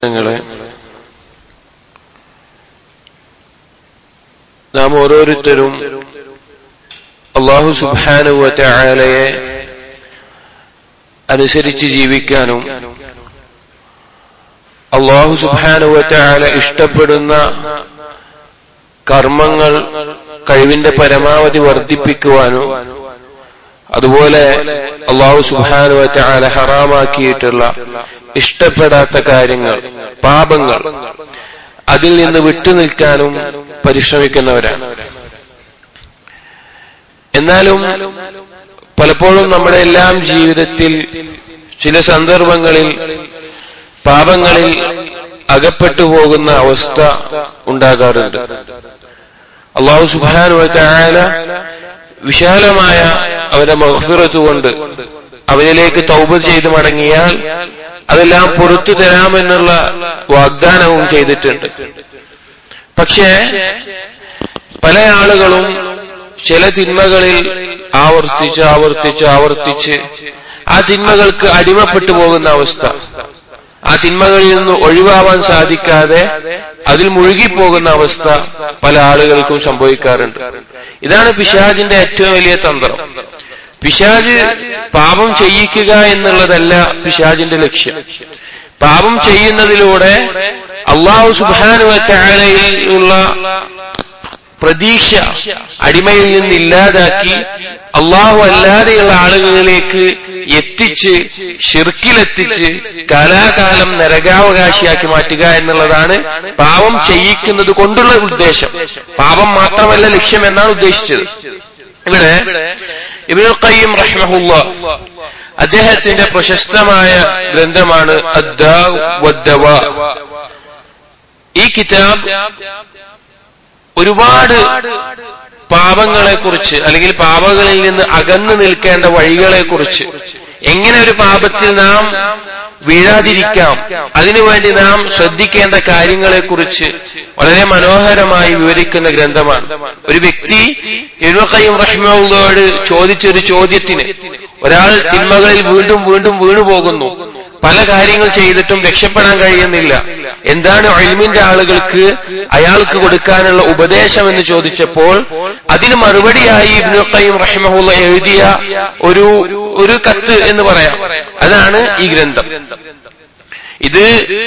നാം ഓരോരുത്തരും അല്ലാഹു സുബ്ഹാനഹു വ തആലയെ അനുസരിച്ച് ജീവിക്കാനും അല്ലാഹു സുബ്ഹാനഹു വ തആല ഇഷ്ടപ്പെടുന്ന കർമ്മങ്ങൾ കഴിവിന്റെ പരമാവധി വർദ്ധിപ്പിക്കുവാനും അതുപോലെ അല്ലാഹു സുബ്ഹാനഹു വ തആല ഹറാമാക്കിയിട്ടുള്ള ഇഷ്ടപ്പെടാത്ത കാര്യങ്ങൾ, പാപങ്ങൾ, അതിൽ നിന്ന് വിട്ടുനിൽക്കാനും പരിശ്രമിക്കുന്നവരാണ്. എന്നാലും പലപ്പോഴും നമ്മുടെ എല്ലാം ജീവിതത്തിൽ ചില സന്ദർഭങ്ങളിൽ പാപങ്ങളിൽ അകപ്പെട്ടു പോകുന്ന അവസ്ഥ ഉണ്ടാകാറുണ്ട്. അല്ലാഹു സുബ്ഹാനഹു വ തആല വിശാലമായ അവന്റെ മഗ്ഫിറത്ത് കൊണ്ട് അവനിലേക്ക് തൗബ ചെയ്ത് മടങ്ങിയാൽ അതെല്ലാം പുറത്തു തരാമെന്നുള്ള വാഗ്ദാനവും ചെയ്തിട്ടുണ്ട്. പക്ഷേ പല ആളുകളും ചില തിന്മകളിൽ ആവർത്തിച്ച് ആ തിന്മകൾക്ക് അടിമപ്പെട്ടു പോകുന്ന അവസ്ഥ, ആ തിന്മകളിൽ നിന്ന് ഒഴിവാവാൻ സാധിക്കാതെ അതിൽ മുഴുകിപ്പോകുന്ന അവസ്ഥ പല ആളുകൾക്കും സംഭവിക്കാറുണ്ട്. ഇതാണ് പിശാചിന്റെ ഏറ്റവും വലിയ തന്ത്രം. പിശാച് പാപം ചെയ്യിക്കുക എന്നുള്ളതല്ല പിശാചിന്റെ ലക്ഷ്യം. പാപം ചെയ്യുന്നതിലൂടെ അല്ലാഹു സുബ്ഹാനഹു വ തആലയിലുള്ള പ്രതീക്ഷ അടിമയിൽ നിന്ന് ഇല്ലാതാക്കി അല്ലാഹു അല്ലാതെയുള്ള ആളുകളിലേക്ക് എത്തിച്ച് ശിർക്കിലെത്തിച്ച് കാലാകാലം നരകാവകാശിയാക്കി മാറ്റുക എന്നുള്ളതാണ് പാപം ചെയ്യിക്കുന്നത് കൊണ്ടുള്ള ഉദ്ദേശം. പാപം മാത്രമല്ല ലക്ഷ്യം എന്നാണ് ഉദ്ദേശിച്ചത്. ഇവിടെ ഇബ്നുൽ ഖയ്യിം റഹിമഹുല്ലാഹ് അദ്ദേഹത്തിന്റെ പ്രശസ്തമായ ഗ്രന്ഥമാണ് അദ്ദാഉ വദ്ദവാ. ഈ കിതാബ് ഒരുപാട് പാപങ്ങളെക്കുറിച്ച് അല്ലെങ്കിൽ പാപങ്ങളിൽ നിന്ന് അകന്നു നിൽക്കേണ്ട വഴികളെക്കുറിച്ച്, എങ്ങനെ ഒരു പാപത്തിൽ നാം വീഴാതിരിക്കാം, അതിനുവേണ്ടി നാം ശ്രദ്ധിക്കേണ്ട കാര്യങ്ങളെക്കുറിച്ച് വളരെ മനോഹരമായി വിവരിക്കുന്ന ഗ്രന്ഥമാണ്. ഒരു വ്യക്തി ഇബ്നുൽ ഖയ്യിം റഹിമഹുല്ലാഹയോട് ചോദിച്ചൊരു ചോദ്യത്തിന്, ഒരാൾ തിന്മകളിൽ വീണ്ടും വീണ്ടും വീണുപോകുന്നു, പല കാര്യങ്ങൾ ചെയ്തിട്ടും രക്ഷപ്പെടാൻ കഴിയുന്നില്ല, എന്താണ് ഇൽമിന്റെ ആളുകൾക്ക് അയാൾക്ക് കൊടുക്കാനുള്ള ഉപദേശം എന്ന് ചോദിച്ചപ്പോൾ അതിന് മറുപടിയായി ഇബ്നുൽ ഖയ്യിം റഹിമഹുല്ലാഹ് എഴുതിയ ഒരു കത്ത് എന്ന് പറയാം, അതാണ് ഈ ഗ്രന്ഥം. ഇത്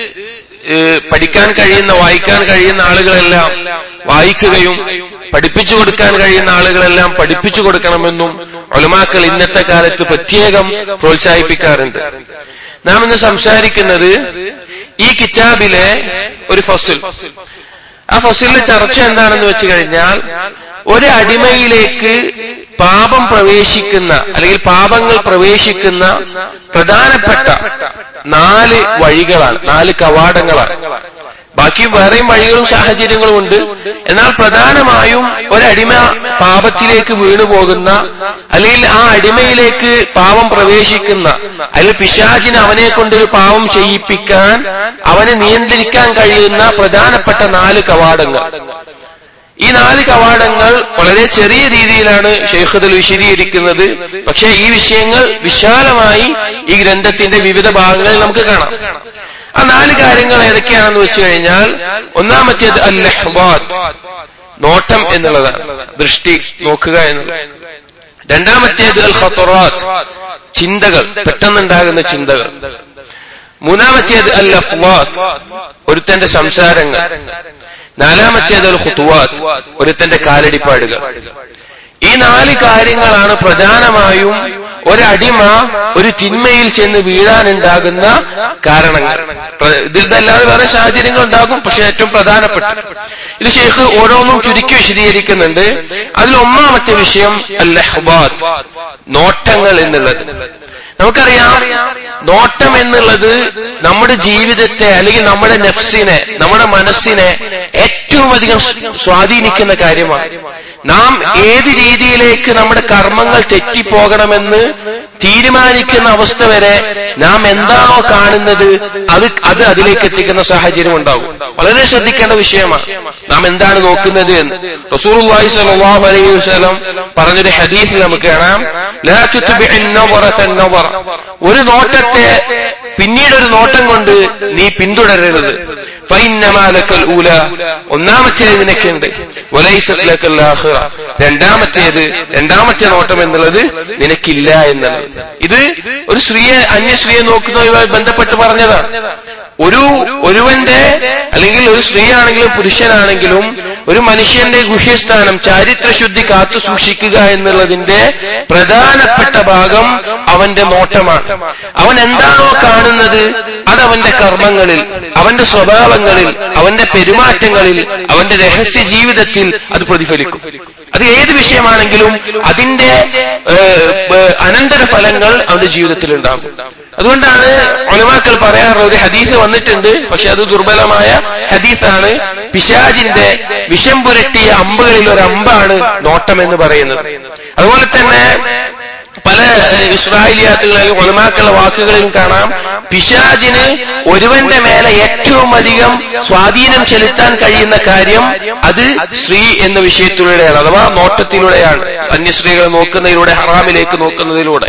പഠിക്കാൻ കഴിയുന്ന, വായിക്കാൻ കഴിയുന്ന ആളുകളെല്ലാം വായിക്കുകയും പഠിപ്പിച്ചു കൊടുക്കാൻ കഴിയുന്ന ആളുകളെല്ലാം പഠിപ്പിച്ചു കൊടുക്കണമെന്നും ഉലമാക്കൾ ഇന്നത്തെ കാലത്ത് പ്രത്യേകം പ്രോത്സാഹിപ്പിക്കാറുണ്ട്. നാം ഇന്ന് സംസാരിക്കുന്നത് ഈ കിതാബിലെ ഒരു ഫസ്ൽ. ആ ഫസ്ലിലെ ചർച്ച എന്താണെന്ന് വെച്ച് കഴിഞ്ഞാൽ, ഒരു അടിമയിലേക്ക് പാപം പ്രവേശിക്കുന്ന അല്ലെങ്കിൽ പാപങ്ങൾ പ്രവേശിക്കുന്ന പ്രധാനപ്പെട്ട 4 വഴികളാണ്, 4 കവാടങ്ങളാണ്. ബാക്കി വേറെയും വഴികളും സാഹചര്യങ്ങളും ഉണ്ട്. എന്നാൽ പ്രധാനമായും ഒരടിമ പാപത്തിലേക്ക് വീണുപോകുന്ന അല്ലെങ്കിൽ ആ അടിമയിലേക്ക് പാപം പ്രവേശിക്കുന്ന, അല്ലെങ്കിൽ പിശാചിന് അവനെ കൊണ്ടൊരു പാപം ചെയ്യിപ്പിക്കാൻ, അവനെ നിയന്ത്രിക്കാൻ കഴിയുന്ന പ്രധാനപ്പെട്ട 4 കവാടങ്ങൾ. ഈ 4 കവാടങ്ങൾ വളരെ ചെറിയ രീതിയിലാണ് ശൈഖുൽ വിശദീകരിക്കുന്നത്. പക്ഷേ ഈ വിഷയങ്ങൾ വിശാലമായി ഈ ഗ്രന്ഥത്തിന്റെ വിവിധ ഭാഗങ്ങളിൽ നമുക്ക് കാണാം. ആ 4 കാര്യങ്ങൾ ഏതൊക്കെയാണെന്ന് വെച്ച് കഴിഞ്ഞാൽ, ഒന്നാമത്തേത് അൽ-ലഹ്വാത്ത്, നോട്ടം എന്നുള്ളതാണ്, ദൃഷ്ടി, നോക്കുക എന്നുള്ളത്. രണ്ടാമത്തേത് അൽ-ഖതറാത്ത്, ചിന്തകൾ, പെട്ടെന്നുണ്ടാകുന്ന ചിന്തകൾ. മൂന്നാമത്തേത് അൽ-ലഫ്വാത്ത്, ഒരുത്തന്റെ സംസാരങ്ങൾ. നാലാമത്തേത് അൽ-ഖുതുവാത്ത്, ഒരുത്തന്റെ കാലടിപ്പാടുകൾ. ഈ 4 കാര്യങ്ങളാണ് പ്രധാനമായും ഒരടിമ ഒരു തിന്മയിൽ ചെന്ന് വീഴാനുണ്ടാകുന്ന കാരണങ്ങൾ. ഇതിലല്ലാതെ വേറെ സാഹചര്യങ്ങൾ ഉണ്ടാകും, പക്ഷെ ഏറ്റവും പ്രധാനപ്പെട്ട ഇത് ശൈഖ് ഓരോന്നും ചുരുക്കി വിശദീകരിക്കുന്നുണ്ട്. അതിൽ ഒന്നാമത്തെ വിഷയം അൽ-ലഹ്വാത്ത്, നോട്ടങ്ങൾ എന്നുള്ളത്. നമുക്കറിയാം, നോട്ടം എന്നുള്ളത് നമ്മുടെ ജീവിതത്തെ അല്ലെങ്കിൽ നമ്മുടെ നഫ്സിനെ, നമ്മുടെ മനസ്സിനെ ഏറ്റവും അധികം സ്വാധീനിക്കുന്ന കാര്യമാണ്. നാം ഏത് രീതിയിലേക്ക് നമ്മുടെ കർമ്മങ്ങൾ തെറ്റിപ്പോകണമെന്ന് തീരുമാനിക്കുന്ന അവസ്ഥ വരെ നാം എന്താണോ കാണുന്നത് അത് അതിലേക്ക് എത്തിക്കുന്ന സാഹചര്യം ഉണ്ടാകും. വളരെ ശ്രദ്ധിക്കേണ്ട വിഷയമാണ് നാം എന്താണ് നോക്കുന്നത് എന്ന്. റസൂലുള്ളാഹി സ്വല്ലല്ലാഹു അലൈഹി വസല്ലം പറഞ്ഞൊരു ഹദീസിൽ നമുക്ക് കാണാം, ലാ തുത്ബിഇൻ നവറത നവറ, ഒരു നോട്ടത്തെ പിന്നീടൊരു നോട്ടം കൊണ്ട് നീ പിന്തുടരരുത്. ഫഇന്നമാ ലക്കൽ ഊല, ഒന്നാമത്തേത് നിനക്കുണ്ട്. വലൈസത് ലക്കൽ ആഖിറ, രണ്ടാമത്തെ നോട്ടം എന്നുള്ളത് നിനക്കില്ല എന്നുള്ളത്. ഇത് ഒരു സ്ത്രീയെ അന്യസ്ത്രീയെ നോക്കുന്നതുമായി ബന്ധപ്പെട്ട് പറഞ്ഞതാണ്. ഒരുവന്റെ അല്ലെങ്കിൽ ഒരു സ്ത്രീ ആണെങ്കിലും പുരുഷനാണെങ്കിലും ഒരു മനുഷ്യന്റെ ഗുഹ്യസ്ഥാനം ചാരിത്രശുദ്ധി കാത്തു സൂക്ഷിക്കുക എന്നുള്ളതിന്റെ പ്രധാനപ്പെട്ട ഭാഗം അവന്റെ നോട്ടമാണ്. അവൻ എന്താണോ കാണുന്നത് അതവന്റെ കർമ്മങ്ങളിൽ, അവന്റെ സ്വഭാവങ്ങളിൽ, അവന്റെ പെരുമാറ്റങ്ങളിൽ, അവന്റെ രഹസ്യ ജീവിതത്തിൽ അത് പ്രതിഫലിക്കും. അത് ഏത് വിഷയമാണെങ്കിലും അതിന്റെ അനന്തരഫലങ്ങൾ അവന്റെ ജീവിതത്തിൽ ഉണ്ടാകും. അതുകൊണ്ടാണ് ഉലമാക്കൾ പറയാറുള്ളത്, ഒരു ഹദീസ് വന്നിട്ടുണ്ട്, പക്ഷെ അത് ദുർബലമായ ഹദീസാണ്. പിശാചിന്റെ വിഷം പുരട്ടിയ അമ്പുകളിൽ ഒരു അമ്പാണ് നോട്ടം എന്ന് പറയുന്നത്. അതുപോലെ തന്നെ പല ഇസ്രായേലിയാത്തുകളിലും ഉലമാക്കളുടെ വാക്കുകളിലും കാണാം, പിശാചിന് ഒരുവന്റെ മേലെ ഏറ്റവും അധികം സ്വാധീനം ചെലുത്താൻ കഴിയുന്ന കാര്യം അത് സ്ത്രീ എന്ന വിഷയത്തിലൂടെയാണ്, അഥവാ നോട്ടത്തിലൂടെയാണ്. അന്യസ്ത്രീകളെ നോക്കുന്നതിലൂടെ, ഹറാമിലേക്ക് നോക്കുന്നതിലൂടെ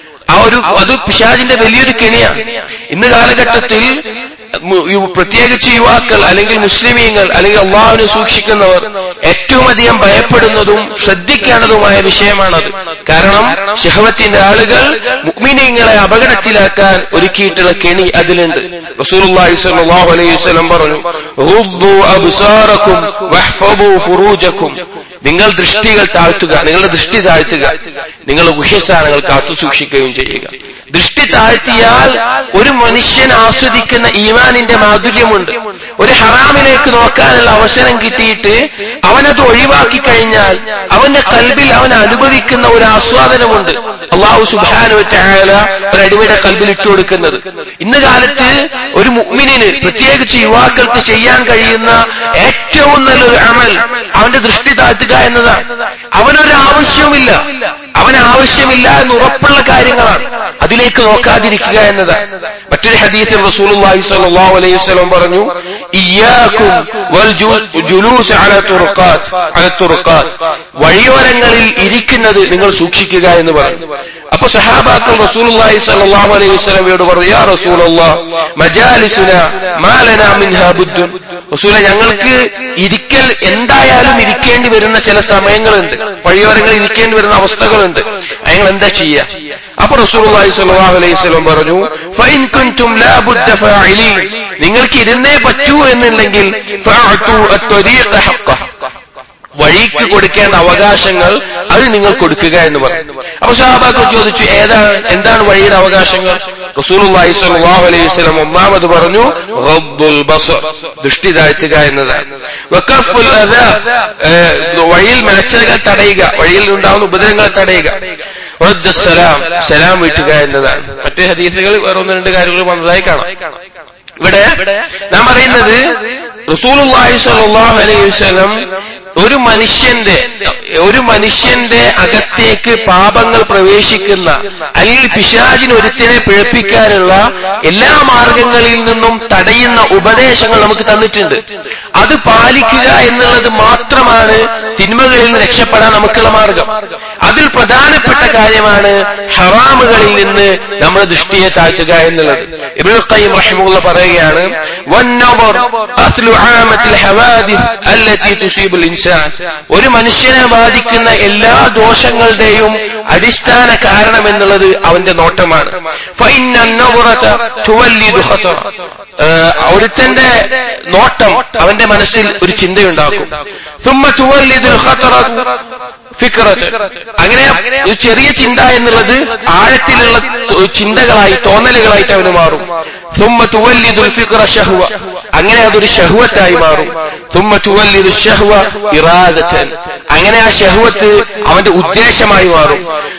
അത് പിശാചിന്റെ വലിയൊരു കെണിയാണ്. ഇന്ന് കാലഘട്ടത്തിൽ പ്രത്യേകിച്ച് യുവാക്കൾ അല്ലെങ്കിൽ മുസ്ലിമീങ്ങൾ അല്ലെങ്കിൽ അള്ളാഹുവിനെ സൂക്ഷിക്കുന്നവർ ഏറ്റവും അധികം ഭയപ്പെടുന്നതും ശ്രദ്ധിക്കേണ്ടതുമായ വിഷയമാണത്. കാരണം ശഹവത്തിന്റെ ആളുകൾ മുഅ്മിനീങ്ങളെ അപകടത്തിലാക്കാൻ ഒരുക്കിയിട്ടുള്ള കെണി അതിലുണ്ട്. റസൂലുള്ളാഹി സ്വല്ലല്ലാഹു അലൈഹി വസല്ലം പറഞ്ഞു, ഗുദ്ദു അബ്സാറക്കും വഹ്ഫദു ഫുറൂജക്കും, നിങ്ങൾ ദൃഷ്ടികൾ താഴ്ത്തുക, നിങ്ങളുടെ ദൃഷ്ടി താഴ്ത്തുക, നിങ്ങളുടെ ഗുഹ്യസ്ഥാനങ്ങൾ കാത്തു സൂക്ഷിക്കുകയും ചെയ്യുക. ദൃഷ്ടി താഴ്ത്തിയാൽ ഒരു മനുഷ്യൻ ആസ്വദിക്കുന്ന ഈമാനിന്റെ മാധുര്യമുണ്ട്. ഒരു ഹറാമിലേക്ക് നോക്കാനുള്ള അവസരം കിട്ടിയിട്ട് അവനത് ഒഴിവാക്കി കഴിഞ്ഞാൽ അവന്റെ കൽബിൽ അവൻ അനുഭവിക്കുന്ന ഒരു ആസ്വാദനമുണ്ട്. അല്ലാഹു സുബ്ഹാനഹു വ തആല ഒരടിമയുടെ കൽബിൽ ഇട്ടുകൊടുക്കുന്നത്. ഇന്ന് കാലത്ത് ഒരു മുഅ്മിനിന്, പ്രത്യേകിച്ച് യുവാക്കൾക്ക് ചെയ്യാൻ കഴിയുന്ന ഏറ്റവും നല്ലൊരു അമൽ അവന്റെ ദൃഷ്ടി താഴ്ത്തുക എന്നതാണ്. അവനൊരു ആവശ്യവുമില്ല, അവനാവശ്യമില്ല എന്ന് ഉറപ്പുള്ള കാര്യങ്ങളാണ്, അതിലേക്ക് നോക്കാതിരിക്കുക എന്നതാണ്. മറ്റൊരു ഹദീസിൽ റസൂലുള്ളാഹി സ്വല്ലല്ലാഹു അലൈഹി വസല്ലം പറഞ്ഞു, ഇയ്യാകും വൽ ജുലൂസ് അലാ തുറുഖാത്ത്, വഴിയോരങ്ങളിൽ ഇരിക്കുന്നത് നിങ്ങൾ സൂക്ഷിക്കുക എന്ന് പറഞ്ഞു. അപ്പൊ സഹാബാക്കൾ റസൂലുള്ളാഹി സ്വല്ലല്ലാഹു അലൈഹി വസല്ലമയോട് പറഞ്ഞു, യാ റസൂലല്ലാഹ് മജാലിസുനാ മാ ലനാ മിൻഹാ ബുദ്ദുൻ, റസൂലേ ഞങ്ങൾക്ക് ഇരിക്കൽ എന്തായാലും ഇരിക്കേണ്ടി വരുന്ന ചില സമയങ്ങളുണ്ട്, വഴിയോരങ്ങളിൽ ഇരിക്കേണ്ടി വരുന്ന അവസ്ഥകളുണ്ട്, ഞങ്ങൾ എന്താ ചെയ്യുക? അപ്പൊ റസൂലുള്ളാഹി സ്വല്ലല്ലാഹു അലൈഹി വസല്ലം പറഞ്ഞു, ഫഇൻ കുൻതും ലാ ബുദ്ദ ഫഅലീൻ, നിങ്ങൾക്ക് ഇരുന്നേ പറ്റൂ എന്നുണ്ടെങ്കിൽ ഫഅതു അത്വരീഖ ഹഖ്ഖഹ, വഴിക്ക് കൊടുക്കേണ്ട അവകാശങ്ങൾ അത് നിങ്ങൾ കൊടുക്കുക എന്ന് പറഞ്ഞു. അപ്പൊ സഹാബാക്കൾ ചോദിച്ചു, എന്താണ് വഴിയുടെ അവകാശങ്ങൾ? റസൂലുള്ളാഹി സ്വല്ലല്ലാഹു അലൈഹി വസല്ലം ഒന്നാമത് പറഞ്ഞു, ഗദ്ദുൽ ബസർ, ദൃഷ്ടി താഴ്ത്തുക എന്നതാണ്. വഖഫുൽ അദാ, വഴിയിൽ മേച്ചകൾ തടയുക, വഴിയിൽ ഉണ്ടാവുന്ന ഉപദ്രവങ്ങൾ തടയുക. റദ്ദുസ്സലാം, സലാം വീട്ടുക എന്നതാണ്. മറ്റു ഹദീസുകൾ വേറെ ഒന്ന് രണ്ട് കാര്യങ്ങൾ വന്നതായി കാണാം. ഇവിടെ നാം പറയുന്നത് റസൂലുള്ളാഹി സ്വല്ലല്ലാഹു അലൈഹി വസല്ലം ഒരു മനുഷ്യന്റെ അകത്തേക്ക് പാപങ്ങൾ പ്രവേശിക്കുന്ന അല്ലെങ്കിൽ പിശാചിന് ഒരുത്തിനെ പിഴപ്പിക്കാനുള്ള എല്ലാ മാർഗങ്ങളിൽ നിന്നും തടയുന്ന ഉപദേശങ്ങൾ നമുക്ക് തന്നിട്ടുണ്ട്. അത് പാലിക്കുക എന്നുള്ളത് മാത്രമാണ് തിന്മകളിൽ നിന്ന് രക്ഷപ്പെടാൻ നമുക്കുള്ള മാർഗം. അതിൽ പ്രധാനപ്പെട്ട കാര്യമാണ് ഹറാമുകളിൽ നിന്ന് നമ്മുടെ ദൃഷ്ടിയെ താഴ്ത്തുക എന്നുള്ളത്. ഇബ്നുൽ ഖയ്യിം റഹിമഹുല്ലാഹ് പറയുകയാണ്, വന്നവർ അസ്ലു ആമത്തിൽ ഹവാദിസ് അല്ലതി തുസീബുൽ ഇൻസാൻ, ഒരു മനുഷ്യനെ ബാധിക്കുന്ന എല്ലാ ദോഷങ്ങളുടെയും അടിസ്ഥാന കാരണം എന്നുള്ളത് അവന്റെ നോട്ടമാണ്. ഒരുത്തന്റെ നോട്ടം അവന്റെ മനസ്സിൽ ഒരു ചിന്തയുണ്ടാക്കും. അങ്ങനെ ഒരു ചെറിയ ചിന്ത എന്നുള്ളത് ആഴത്തിലുള്ള ചിന്തകളായി, തോന്നലുകളായിട്ട് അവന് മാറും. അങ്ങനെ അതൊരു ഷഹ്വത്തായി മാറും. അങ്ങനെ ആ ഷഹ്വത്ത് അവന്റെ ഉദ്ദേശമായി മാറും.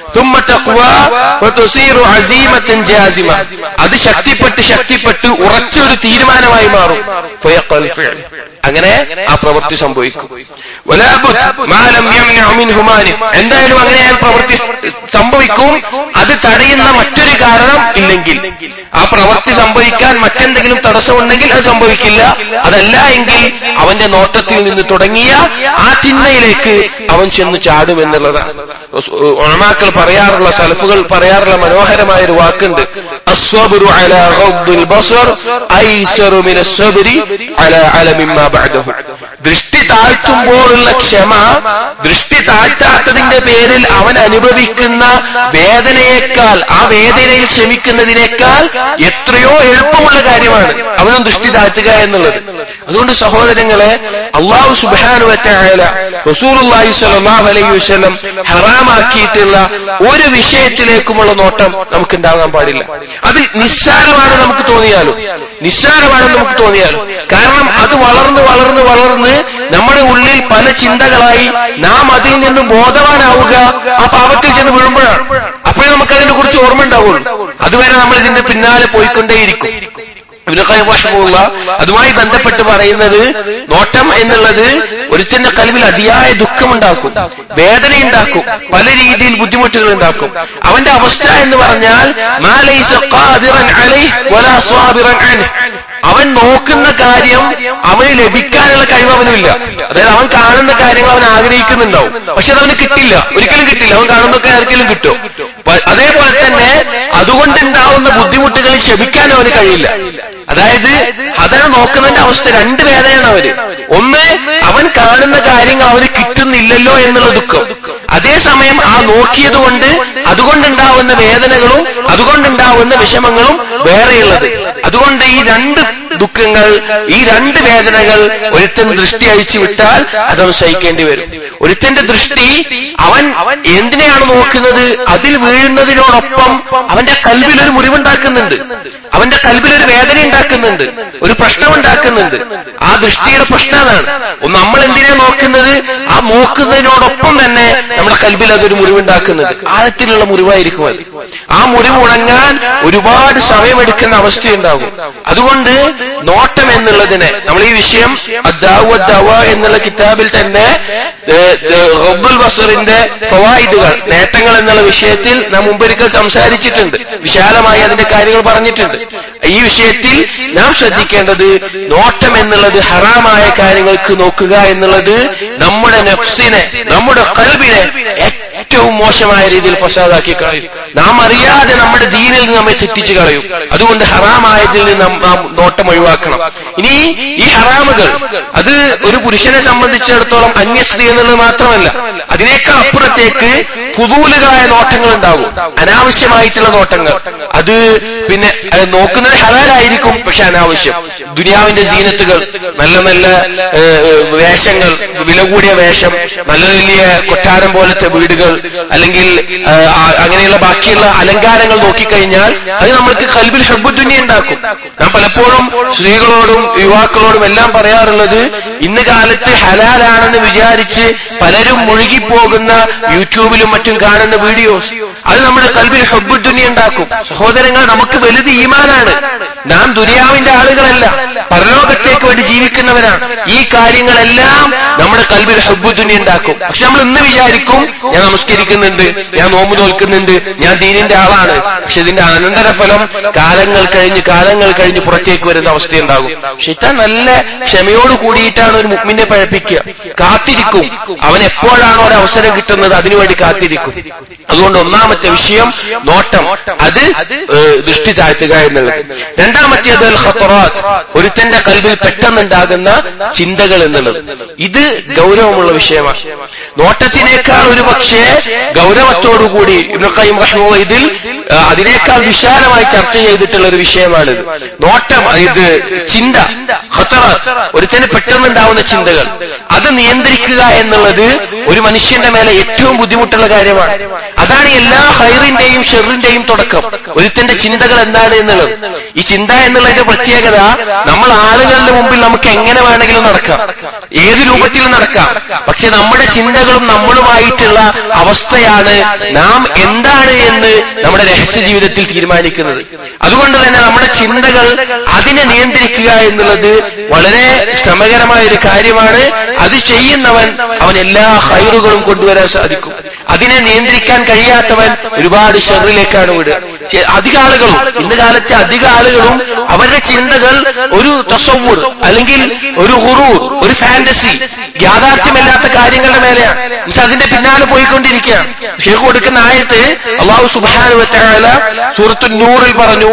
അത് ശക്തിപ്പെട്ട് ഉറച്ചൊരു തീരുമാനമായി മാറും. അങ്ങനെ ആ പ്രവൃത്തി സംഭവിക്കും. എന്തായാലും അങ്ങനെ ആ പ്രവൃത്തി സംഭവിക്കും. അത് തടയുന്ന മറ്റൊരു കാരണം ഇല്ലെങ്കിൽ, ആ പ്രവൃത്തി സംഭവിക്കാൻ മറ്റെന്തെങ്കിലും തടസ്സമുണ്ടെങ്കിൽ അത് സംഭവിക്കില്ല. അതല്ല എങ്കിൽ അവന്റെ നോട്ടത്തിൽ നിന്ന് തുടങ്ങിയ ആ തിന്മയിലേക്ക് അവൻ ചെന്ന് ചാടുമെന്നുള്ളതാണ്. ഉലമാക്കൾ പറയാറുള്ള, സലഫുകൾ പറയാറുള്ള മനോഹരമായ ഒരു വാക്കുണ്ട്, അസ്സബ്റു അലാ ഗദ്ദിൽ ബസർ ഐസറു മിനസ് സബ്രി അലാ അലമിൻ മാ ബഅദഹു. ദൃഷ്ടി താഴ്ത്തുമ്പോഴുള്ള ക്ഷമ, ദൃഷ്ടി താഴ്ത്താത്തതിന്റെ പേരിൽ അവൻ അനുഭവിക്കുന്ന വേദനയേക്കാൾ, ആ വേദനയിൽ ക്ഷമിക്കുന്നതിനേക്കാൾ എത്രയോ എളുപ്പമുള്ള കാര്യമാണ് അവനും ദൃഷ്ടി താഴ്ത്തുക എന്നുള്ളത്. അതുകൊണ്ട് സഹോദരങ്ങളെ, അല്ലാഹു സുബ്ഹാനഹു വ തആല റസൂലുള്ളാഹി സ്വല്ലല്ലാഹു അലൈഹി വസല്ലം ഹറാമാക്കിയിട്ടുള്ള ഒരു വിഷയത്തിലേക്കുമുള്ള നോട്ടം നമുക്കുണ്ടാകാൻ പാടില്ല. അത് നിസ്സാരമാണെന്ന് നമുക്ക് തോന്നിയാലും കാരണം അത് വളർന്ന് വളർന്ന് വളർന്ന് നമ്മുടെ ഉള്ളിൽ പല ചിന്തകളായി നാം അതിൽ നിന്ന് ബോധവാനാവുക ആ പാപത്തിൽ ചെന്ന് വീഴുമ്പോഴാണ്. അപ്പോഴേ നമുക്ക് അതിനെ കുറിച്ച് ഓർമ്മ ഉണ്ടാവുള്ളൂ. അതുവരെ നമ്മൾ ഇതിന്റെ പിന്നാലെ പോയിക്കൊണ്ടേയിരിക്കും. ഇബ്നു ഖയ്യിം റഹിമഹുല്ലാ അതുമായി ബന്ധപ്പെട്ട് പറയുന്നത്, നോട്ടം എന്നുള്ളത് ഒരുത്തന്റെ ഖൽബിൽ അതിയായ ദുഃഖമുണ്ടാക്കും, വേദനയുണ്ടാക്കും, പല രീതിയിൽ ബുദ്ധിമുട്ടുകൾ ഉണ്ടാക്കും. അവന്റെ അവസ്ഥ എന്ന് പറഞ്ഞാൽ മാ ലൈസ ഖാദിറൻ അലൈഹി വലാ സ്വാബിറൻ അൻഹു. അവൻ നോക്കുന്ന കാര്യം അവന് ലഭിക്കാനുള്ള കഴിവ് അവനുമില്ല. അതായത് അവൻ കാണുന്ന കാര്യങ്ങൾ അവൻ ആഗ്രഹിക്കുന്നുണ്ടാവും, പക്ഷെ അതവന് കിട്ടില്ല, ഒരിക്കലും കിട്ടില്ല. അവൻ കാണുന്നൊക്കെ ആർക്കെങ്കിലും കിട്ടും. അതേപോലെ തന്നെ അതുകൊണ്ടുണ്ടാവുന്ന ബുദ്ധിമുട്ടുകൾ ക്ഷമിക്കാൻ അവന് കഴിയില്ല. അതായത് അതാണ് നോക്കുന്നതിന്റെ അവസ്ഥ. രണ്ട് വേദനയാണ് അവന്. ഒന്ന്, അവൻ കാണുന്ന കാര്യങ്ങൾ അവന് കിട്ടുന്നില്ലല്ലോ എന്നുള്ള ദുഃഖം. അതേസമയം ആ നോക്കിയത് കൊണ്ട് അതുകൊണ്ടുണ്ടാവുന്ന വേദനകളും അതുകൊണ്ടുണ്ടാവുന്ന വിഷമങ്ങളും വേറെയുള്ളത്. അതുകൊണ്ട് ഈ രണ്ട് ദുഃഖങ്ങൾ, ഈ രണ്ട് വേദനകൾ ഒരുത്തൻ ദൃഷ്ടി അഴിച്ചു വിട്ടാൽ അതവൻ സഹിക്കേണ്ടി വരും. ഒരുത്തന്റെ ദൃഷ്ടി അവൻ എന്തിനെയാണ് നോക്കുന്നത് അതിൽ വീഴുന്നതിനോടൊപ്പം അവന്റെ കൽബിലൊരു മുറിവുണ്ടാക്കുന്നുണ്ട്, അവന്റെ കൽബിലൊരു വേദന ഉണ്ടാക്കുന്നുണ്ട്, ഒരു പ്രശ്നം ഉണ്ടാക്കുന്നുണ്ട്. ആ ദൃഷ്ടിയുടെ പ്രശ്നം അതാണ്. നമ്മൾ എന്തിനാ നോക്കുന്നത്, ആ നോക്കുന്നതിനോടൊപ്പം തന്നെ നമ്മുടെ കൽബിൽ അതൊരു മുറിവുണ്ടാക്കുന്നുണ്ട്. ആഴത്തിലുള്ള മുറിവായിരിക്കും അത്. ആ മുറിവ് ഉണങ്ങാൻ ഒരുപാട് സമയമെടുക്കുന്ന അവസ്ഥയുണ്ടാകും. അതുകൊണ്ട് നോട്ടം എന്നുള്ളതിനെ നമ്മൾ ഈ വിഷയം അദ്ദാവ എന്നുള്ള കിതാബിൽ തന്നെ ഗദ്ദുൽ ബസറിന്റെ ഫവായിദുകൾ, നേട്ടങ്ങൾ എന്നുള്ള വിഷയത്തിൽ നാം മുമ്പൊരിക്കൽ സംസാരിച്ചിട്ടുണ്ട്, വിശാലമായി അതിന്റെ കാര്യങ്ങൾ പറഞ്ഞിട്ടുണ്ട്. ഈ വിഷയത്തിൽ നാം ശ്രദ്ധിക്കേണ്ടത്, നോട്ടം എന്നുള്ളത് ഹറാമായ കാര്യങ്ങൾക്ക് നോക്കുക എന്നുള്ളത് നമ്മുടെ നഫ്സിനെ, നമ്മുടെ ഖൽബിനെ ഏറ്റവും മോശമായ രീതിയിൽ ഫസാദാക്കി കളയും. നാം അറിയാതെ നമ്മുടെ ദീനിൽ നിന്ന് നമ്മെ തെറ്റിച്ച് കളയും. അതുകൊണ്ട് ഹറാമായതിൽ നിന്ന് നാം നോട്ടം ഒഴിവാക്കണം. ഇനി ഈ ഹറാമുകൾ അത് ഒരു പുരുഷനെ സംബന്ധിച്ചിടത്തോളം അന്യസ്ത്രീ എന്നുള്ളത് മാത്രമല്ല, അതിനേക്കാൾ അപ്പുറത്തേക്ക് ഫുദൂലുകളായ നോട്ടങ്ങൾ ഉണ്ടാകും, അനാവശ്യമായിട്ടുള്ള നോട്ടങ്ങൾ. അത് പിന്നെ നോക്കുന്നത് ഹലാലായിരിക്കും, പക്ഷെ അനാവശ്യം. ദുനിയാവിന്റെ സീനത്തുകൾ, നല്ല നല്ല വേഷങ്ങൾ, വില കൂടിയ വേഷം, നല്ല വലിയ കൊട്ടാരം പോലത്തെ വീടുകൾ, അല്ലെങ്കിൽ അങ്ങനെയുള്ള ബാക്കിയുള്ള അലങ്കാരങ്ങൾ നോക്കിക്കഴിഞ്ഞാൽ അത് നമ്മൾക്ക് ഖൽബിൽ ഹബ്ബുദ്ദുനിയ ഉണ്ടാക്കും. നാം പലപ്പോഴും സ്ത്രീകളോടും യുവാക്കളോടും എല്ലാം പറയാറുള്ളത്, ഇന്ന് കാലത്ത് ഹലാലാണെന്ന് വിചാരിച്ച് പലരും മുഴുകിപ്പോകുന്ന യൂട്യൂബിലും മറ്റും കാണുന്ന വീഡിയോസ്, അത് നമ്മുടെ ഖൽബിൽ ഹബ്ബുദ്ദുനിയ ഉണ്ടാക്കും. സഹോദരങ്ങൾ, നമുക്ക് വലുത് ഈമാനാണ്. നാം ദുനിയാവിന്റെ ആളുകളല്ല, പരലോകത്തേക്ക് വേണ്ടി ജീവിക്കുന്നവരാണ്. ഈ കാര്യങ്ങളെല്ലാം നമ്മുടെ ഖൽബിൽ ഹബ്ബുദ്ദുനിയ ഉണ്ടാക്കും. പക്ഷെ നമ്മൾ ഇന്ന് വിചാരിക്കും, ഞാൻ നമസ്കരിക്കുന്നുണ്ട്, ഞാൻ നോമ്പ് നോൽക്കുന്നുണ്ട്, ഞാൻ ദീനിന്റെ ആളാണ്. പക്ഷെ ഇതിന്റെ അനന്തരഫലം കാലങ്ങൾ കഴിഞ്ഞ് പുറത്തേക്ക് വരുന്ന അവസ്ഥയുണ്ടാകും. ശൈത്താൻ നല്ല ക്ഷമയോട് കൂടിയിട്ടാണ് ഒരു മുഅ്മിനെ പഴപ്പിക്കുക. കാത്തിരിക്കും, അവൻ എപ്പോഴാണോ ഒരു അവസരം കിട്ടുന്നത് അതിനുവേണ്ടി കാത്തിരിക്കും. അതുകൊണ്ട് ഒന്നാമത്തെ വിഷയം നോട്ടം, അത് ദൃഷ്ടി താഴ്ത്തുക എന്നുള്ളത്. രണ്ടാമത്തേത് അൽ ഖത്തറാത്ത്, ഒരുത്തന്റെ ഖൽബിൽ പെട്ടെന്നുണ്ടാകുന്ന ചിന്തകൾ എന്നുള്ളത്. ഇത് ഗൗരവമുള്ള വിഷയമാണ്. നോട്ടത്തിനേക്കാൾ ഒരു പക്ഷേ ഗൗരവത്തോടുകൂടി ഇബ്നു ഖയ്യിം റഹിമഹുല്ലാഹ് ഇതിൽ അതിനേക്കാൾ വിശാലമായി ചർച്ച ചെയ്തിട്ടുള്ള ഒരു വിഷയമാണിത്. നോട്ടം, ഇത് ചിന്ത, ഖത്തറാത്ത്, ഒരുത്തന് പെട്ടെന്നുണ്ടാവുന്ന ചിന്തകൾ, അത് നിയന്ത്രിക്കുക എന്നുള്ളത് ഒരു മനുഷ്യന്റെ മേലെ ഏറ്റവും ബുദ്ധിമുട്ടുള്ള കാര്യമാണ്. അതാണ് എല്ലാ ഹൈറിന്റെയും ഷെറിന്റെയും തുടക്കം, ഒരുത്തന്റെ ചിന്തകൾ എന്താണ് എന്നുള്ളത്. ഈ ചിന്ത എന്നുള്ളതിന്റെ പ്രത്യേകത, നമ്മൾ ആളുകളുടെ മുമ്പിൽ നമുക്ക് എങ്ങനെ വേണമെങ്കിലും നടക്കാം, ഏത് രൂപത്തിലും നടക്കാം. പക്ഷെ നമ്മുടെ ചിന്തകളും നമ്മളുമായിട്ടുള്ള അവസ്ഥയാണ് നാം എന്താണ് എന്ന് നമ്മുടെ രഹസ്യ ജീവിതത്തിൽ തീരുമാനിക്കുന്നത്. അതുകൊണ്ട് തന്നെ നമ്മുടെ ചിന്തകൾ, അതിനെ നിയന്ത്രിക്കുക എന്നുള്ളത് വളരെ ശ്രമകരമായ ഒരു കാര്യമാണ്. അത് ചെയ്യുന്നവൻ അവൻ എല്ലാ ഹൈറുകളും കൊണ്ടുവരാൻ സാധിക്കും. അതിനെ നിയന്ത്രിക്കാൻ കഴിയാത്തവൻ ഒരുപാട് ഷർറിലേക്കാണ് വിടുക. അധിക ആളുകളും ഇന്ന് കാലത്തെ അധിക ആളുകളും അവരുടെ ചിന്തകൾ ഒരു തസവ്വുർ അല്ലെങ്കിൽ ഒരു ഹുറൂർ, ഒരു ഫാന്റസി, യാഥാർത്ഥ്യമല്ലാത്ത കാര്യങ്ങളുടെ മേലെയാണ്. എന്നിട്ട് അതിന്റെ പിന്നാലെ പോയിക്കൊണ്ടിരിക്കുകയാണ്. ഷെയ്ഖ് കൊടുക്കുന്ന ആയത്ത് അല്ലാഹു സുബ്ഹാനഹു വ തആല സൂറത്തുൻ നൂറിൽ പറഞ്ഞു,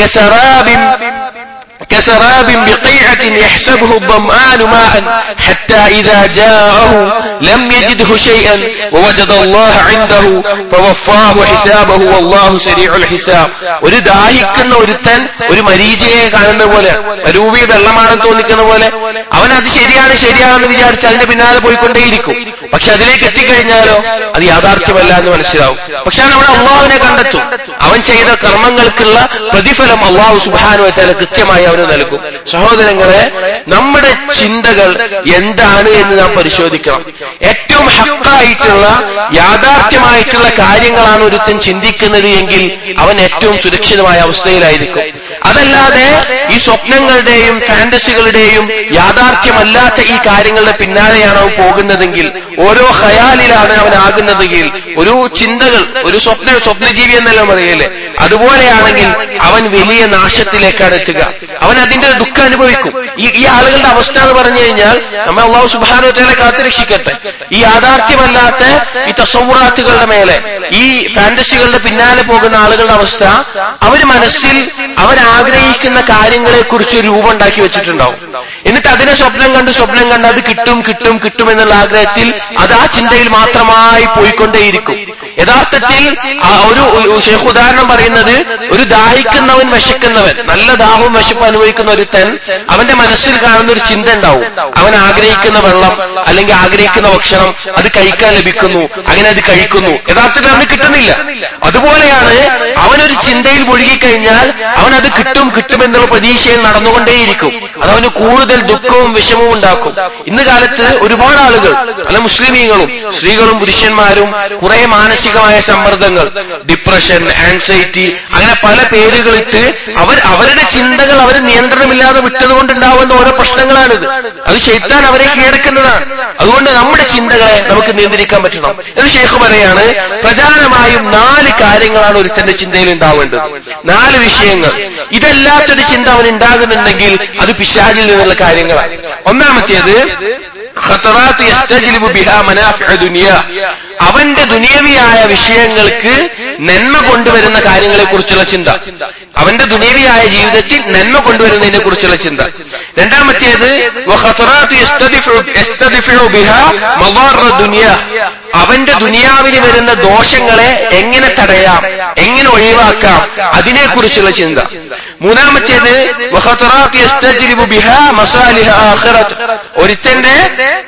كسراب بقيعة يحسبه الظمآن ماء حتى إذا جاءه لم يجده شيئا ووجد الله عنده فوفاه حسابه والله سريع الحساب. ഒരു ദാഹിക്കുന്ന ഒരുത്തൻ ഒരു മരീചിയെ കാണുന്ന പോലെ, മരൂപി വെള്ളമാണെന്ന് തോന്നിക്കുന്ന പോലെ അവൻ അത് ശരിയാണെന്ന് വിചാരിച്ച് അതിന്റെ പിന്നാലെ പോയിക്കൊണ്ടേയിരിക്കും. പക്ഷെ അതിലേക്ക് എത്തിക്കഴിഞ്ഞാലോ അത് യാഥാർത്ഥ്യമല്ല എന്ന് മനസ്സിലാവും. പക്ഷെ അവിടെ അള്ളാഹുവിനെ കണ്ടെത്തും. അവൻ ചെയ്ത കർമ്മങ്ങൾക്കുള്ള പ്രതിഫലം അള്ളാഹു സുബ്ഹാനഹു വ തആല കൃത്യമായി അവന് നൽകും. സഹോദരങ്ങളെ, നമ്മുടെ ചിന്തകൾ എന്താണ് എന്ന് നാം പരിശോധിക്കണം. ഏറ്റവും ഹക്കായിട്ടുള്ള യാഥാർത്ഥ്യമായിട്ടുള്ള കാര്യങ്ങളാണ് ഒരുത്തൻ ചിന്തിക്കുന്നത് എങ്കിൽ അവൻ ഏറ്റവും സുരക്ഷിതമായ അവസ്ഥയിലായിരിക്കും. അതല്ലാതെ ഈ സ്വപ്നങ്ങളുടെയും ഫാന്റസികളുടെയും യാഥാർത്ഥ്യമല്ലാത്ത ഈ കാര്യങ്ങളുടെ പിന്നാലെയാണ് അവൻ പോകുന്നതെങ്കിൽ, ഓരോ ഖയാലിലാണ് അവൻ ആകുന്നതെങ്കിൽ, ഒരു ചിന്തകൾ, ഒരു സ്വപ്നജീവി എന്നെല്ലാം പറയല്ലേ, അതുപോലെയാണെങ്കിൽ അവൻ വലിയ നാശത്തിലേക്കാണ് എത്തുക. അവൻ അതിന്റെ ദുഃഖം അനുഭവിക്കും. ഈ ആളുകളുടെ അവസ്ഥ എന്ന് പറഞ്ഞു കഴിഞ്ഞാൽ നമ്മെ അല്ലാഹു സുബ്ഹാനഹു വ തആല കാത്തുരക്ഷിക്കട്ടെ. ഈ യാഥാർത്ഥ്യമല്ലാത്ത ഈ തസവ്വുറാത്തുകളുടെ മേലെ, ഈ ഫാന്റസികളുടെ പിന്നാലെ പോകുന്ന ആളുകളുടെ അവസ്ഥ, അവര് മനസ്സിൽ അവരാഗ്രഹിക്കുന്ന കാര്യങ്ങളെ കുറിച്ച് ഒരു രൂപം ഉണ്ടാക്കി വെച്ചിട്ടുണ്ടാവും. എന്നിട്ട് അതിനെ സ്വപ്നം കണ്ട് അത് കിട്ടും എന്നുള്ള ആഗ്രഹത്തിൽ അത് ആ ചിന്തയിൽ മാത്രമായി പോയിക്കൊണ്ടേയിരിക്കും. യഥാർത്ഥത്തിൽ ഒരു ഷെയ്ഖ് ഉദാഹരണം പറയുന്നത്, ഒരു ദാഹിക്കുന്നവൻ വിശക്കുന്നവൻ, നല്ല ദാഹവും വിശപ്പ് അനുഭവിക്കുന്ന ഒരുത്തൻ, അവന്റെ മനസ്സിൽ കാണുന്ന ഒരു ചിന്ത ഉണ്ടാവും. അവൻ ആഗ്രഹിക്കുന്ന വെള്ളം അല്ലെങ്കിൽ ആഗ്രഹിക്കുന്ന ഭക്ഷണം അത് കഴിക്കാൻ ലഭിക്കുന്നു, അങ്ങനെ അത് കഴിക്കുന്നു. യഥാർത്ഥത്തിൽ അവന് കിട്ടുന്നില്ല. അതുപോലെയാണ് അവനൊരു ചിന്തയിൽ മുഴുകിക്കഴിഞ്ഞാൽ അവൻ അത് കിട്ടുമെന്നുള്ള പ്രതീക്ഷയിൽ നടന്നുകൊണ്ടേയിരിക്കും. അതവന് കൂടുതൽ ദുഃഖവും വിഷമവും ഉണ്ടാക്കും. ഇന്ന് കാലത്ത് ഒരുപാട് ആളുകൾ, പല മുസ്ലിമീങ്ങളും സ്ത്രീകളും പുരുഷന്മാരും കുറെ മാനസികമായ സമ്മർദ്ദങ്ങൾ, ഡിപ്രഷൻ, ആൻസൈറ്റി, അങ്ങനെ പല പേരുകളിട്ട് അവരുടെ ചിന്തകൾ അവർ നിയന്ത്രണമില്ലാതെ വിട്ടതുകൊണ്ടുണ്ടാവുന്ന ഓരോ പ്രശ്നങ്ങളാണിത്. അത് ശൈത്താൻ അവരെ കീഴടക്കുന്നതാണ്. അതുകൊണ്ട് നമ്മുടെ ചിന്തകളെ നമുക്ക് നിയന്ത്രിക്കാൻ പറ്റണം എന്ന് ഷെയ്ഖ് പറയാണ്. പ്രധാനമായും 4 കാര്യങ്ങളാണ് ഒരുത്തന്റെ ചിന്തയിൽ ഉണ്ടാവേണ്ടത്. 4 വിഷയങ്ങൾ. ഇതല്ലാത്തൊരു ചിന്ത അവൻ ഉണ്ടാകുന്നുണ്ടെങ്കിൽ അത് പിശാചിൽ നിന്നുള്ള കാര്യങ്ങളാണ്. ഒന്നാമത്തേത് ഖതറാത്ത് യസ്തജ്ലിബു ബിഹാ മനാഫിഅ ദുനിയ, അവന്റെ ദുനിയവിയായ വിഷയങ്ങൾക്ക് നന്മ കൊണ്ടുവരുന്ന കാര്യങ്ങളെ കുറിച്ചുള്ള ചിന്ത, അവന്റെ ദുനിയവിയായ ജീവിതത്തിൽ നന്മ കൊണ്ടുവരുന്നതിനെ കുറിച്ചുള്ള ചിന്ത. രണ്ടാമത്തേത് വഖതറാത്ത് യസ്തദ്ഫിഉ ബിഹാ മദാറ ദുനിയ, അവന്റെ ദുനിയാവിന് വരുന്ന ദോഷങ്ങളെ എങ്ങനെ തടയാം, എങ്ങനെ ഒഴിവാക്കാം, അതിനെക്കുറിച്ചുള്ള ചിന്ത. മൂന്നാമത്തേത് വഖതറാത്ത് യസ്തജ്ലിബു ബിഹാ മസാലിഹ ആഖിറത്ത്, ഒരുത്തന്റെ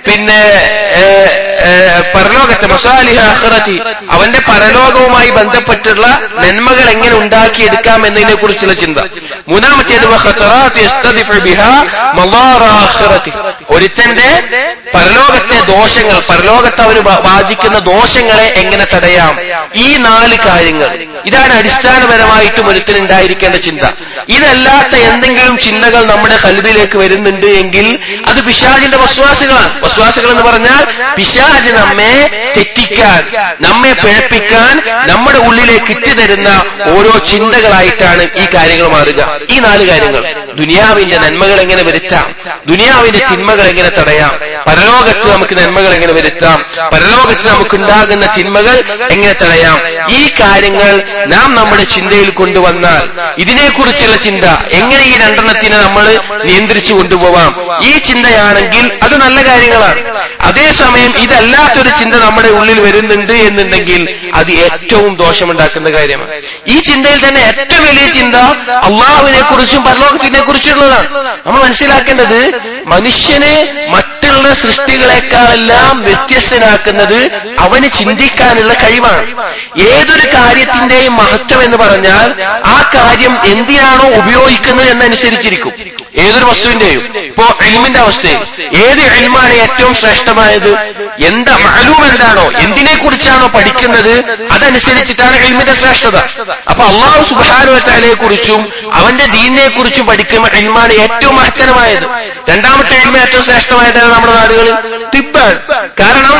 പരലോകത്തെ മസാലിഹ ആഖിറതി, അവന്റെ പരലോകവുമായി ബന്ധപ്പെട്ടുള്ള നന്മകൾ എങ്ങനെ ഉണ്ടാക്കിയെടുക്കാം എന്നതിനെ കുറിച്ചുള്ള ചിന്ത. മൂന്നാമത്തേത് വഖതറാത്ത് യസ്തദ്ഫിഉ ബിഹാ മദാറ ആഖിറതി, ഒരുത്തന്റെ പരലോകത്തെ ദോഷങ്ങൾ, പരലോകത്തെ അവന് ബാധിക്കുന്ന ദോഷങ്ങളെ എങ്ങനെ തടയാം. ഈ 4 കാര്യങ്ങൾ, ഇതാണ് അടിസ്ഥാനപരമായിട്ടും ഒരുത്തിന് ഉണ്ടായിരിക്കേണ്ട ചിന്ത. ഇതല്ലാത്ത എന്തെങ്കിലും ചിന്തകൾ നമ്മുടെ ഖൽബിലേക്ക് വരുന്നുണ്ട് എങ്കിൽ അത് പിശാചിന്റെ വസ്വാസുകളാണ്. വസ്വാസുകൾ എന്ന് പറഞ്ഞാൽ പിശാച് നമ്മെ തെറ്റിക്കാൻ, നമ്മെ പിഴപ്പിക്കാൻ നമ്മുടെ ഉള്ളിലേക്ക് ഇട്ടുതരുന്ന ഓരോ ചിന്തകളായിട്ടാണ് ഈ കാര്യങ്ങൾ മാറുക. ഈ 4 കാര്യങ്ങൾ, ദുനിയാവിന്റെ നന്മകൾ എങ്ങനെ വരുത്താം, ദുനിയാവിന്റെ തിന്മകൾ എങ്ങനെ തടയാം, പരലോകത്ത് നമുക്ക് നന്മകൾ എങ്ങനെ വരുത്താം, പരലോകത്ത് നമുക്കുണ്ടാകുന്ന തിന്മകൾ എങ്ങനെ തടയാം, ഈ കാര്യങ്ങൾ നാം നമ്മുടെ ചിന്തയിൽ കൊണ്ടുവന്നാൽ, ഇതിനെക്കുറിച്ചുള്ള ചിന്ത എങ്ങനെ ഈ 2 നമ്മൾ നിയന്ത്രിച്ചു കൊണ്ടുപോവാം, ഈ ചിന്തയാണെങ്കിൽ അത് നല്ല കാര്യങ്ങളാണ്. അതേസമയം ഇതല്ലാത്തൊരു ചിന്ത നമ്മുടെ ഉള്ളിൽ വരുന്നുണ്ട് എന്നുണ്ടെങ്കിൽ അത് ഏറ്റവും ദോഷമുണ്ടാക്കുന്ന കാര്യമാണ്. ഈ ചിന്തയിൽ തന്നെ ഏറ്റവും വലിയ ചിന്ത അള്ളാഹുവിനെ കുറിച്ചും പരലോകത്തിനെ കുറിച്ചുള്ളതാണ്. നമ്മൾ മനസ്സിലാക്കേണ്ടത്, മനുഷ്യനെ മറ്റുള്ള സൃഷ്ടികളെക്കാളെല്ലാം വ്യത്യസ്തനാക്കുന്നത് അവന് ചിന്തിക്കാനുള്ള കഴിവാണ്. ഏതൊരു കാര്യത്തിന്റെയും മഹത്വം എന്ന് പറഞ്ഞാൽ ആ കാര്യം എന്തിനാണോ ഉപയോഗിക്കുന്നത് എന്നനുസരിച്ചിരിക്കും. ഏതൊരു വസ്തുവിന്റെയും, ഇപ്പോ ഇൽമിന്റെ അവസ്ഥയിൽ ഏത് ഇൽമാണ് ഏറ്റവും ശ്രേഷ്ഠമായത്, എന്താ മഅലൂം എന്താണോ, എന്തിനെ കുറിച്ചാണോ പഠിക്കുന്നത് അതനുസരിച്ചിട്ടാണ് ഇൽമിന്റെ ശ്രേഷ്ഠത. അപ്പൊ അല്ലാഹു സുബ്ഹാനഹു വ തആലയെ കുറിച്ചും അവന്റെ ദീനിനെ കുറിച്ചും പഠിക്കുന്ന ഇൽമാണ് ഏറ്റവും മഹത്തരമായത്. രണ്ടാമത്തെ ഇൽമ ഏറ്റവും ശ്രേഷ്ഠമായതാണ് നമ്മുടെ നാടുകളിൽ തിബ്ബാണ്. കാരണം ഒരു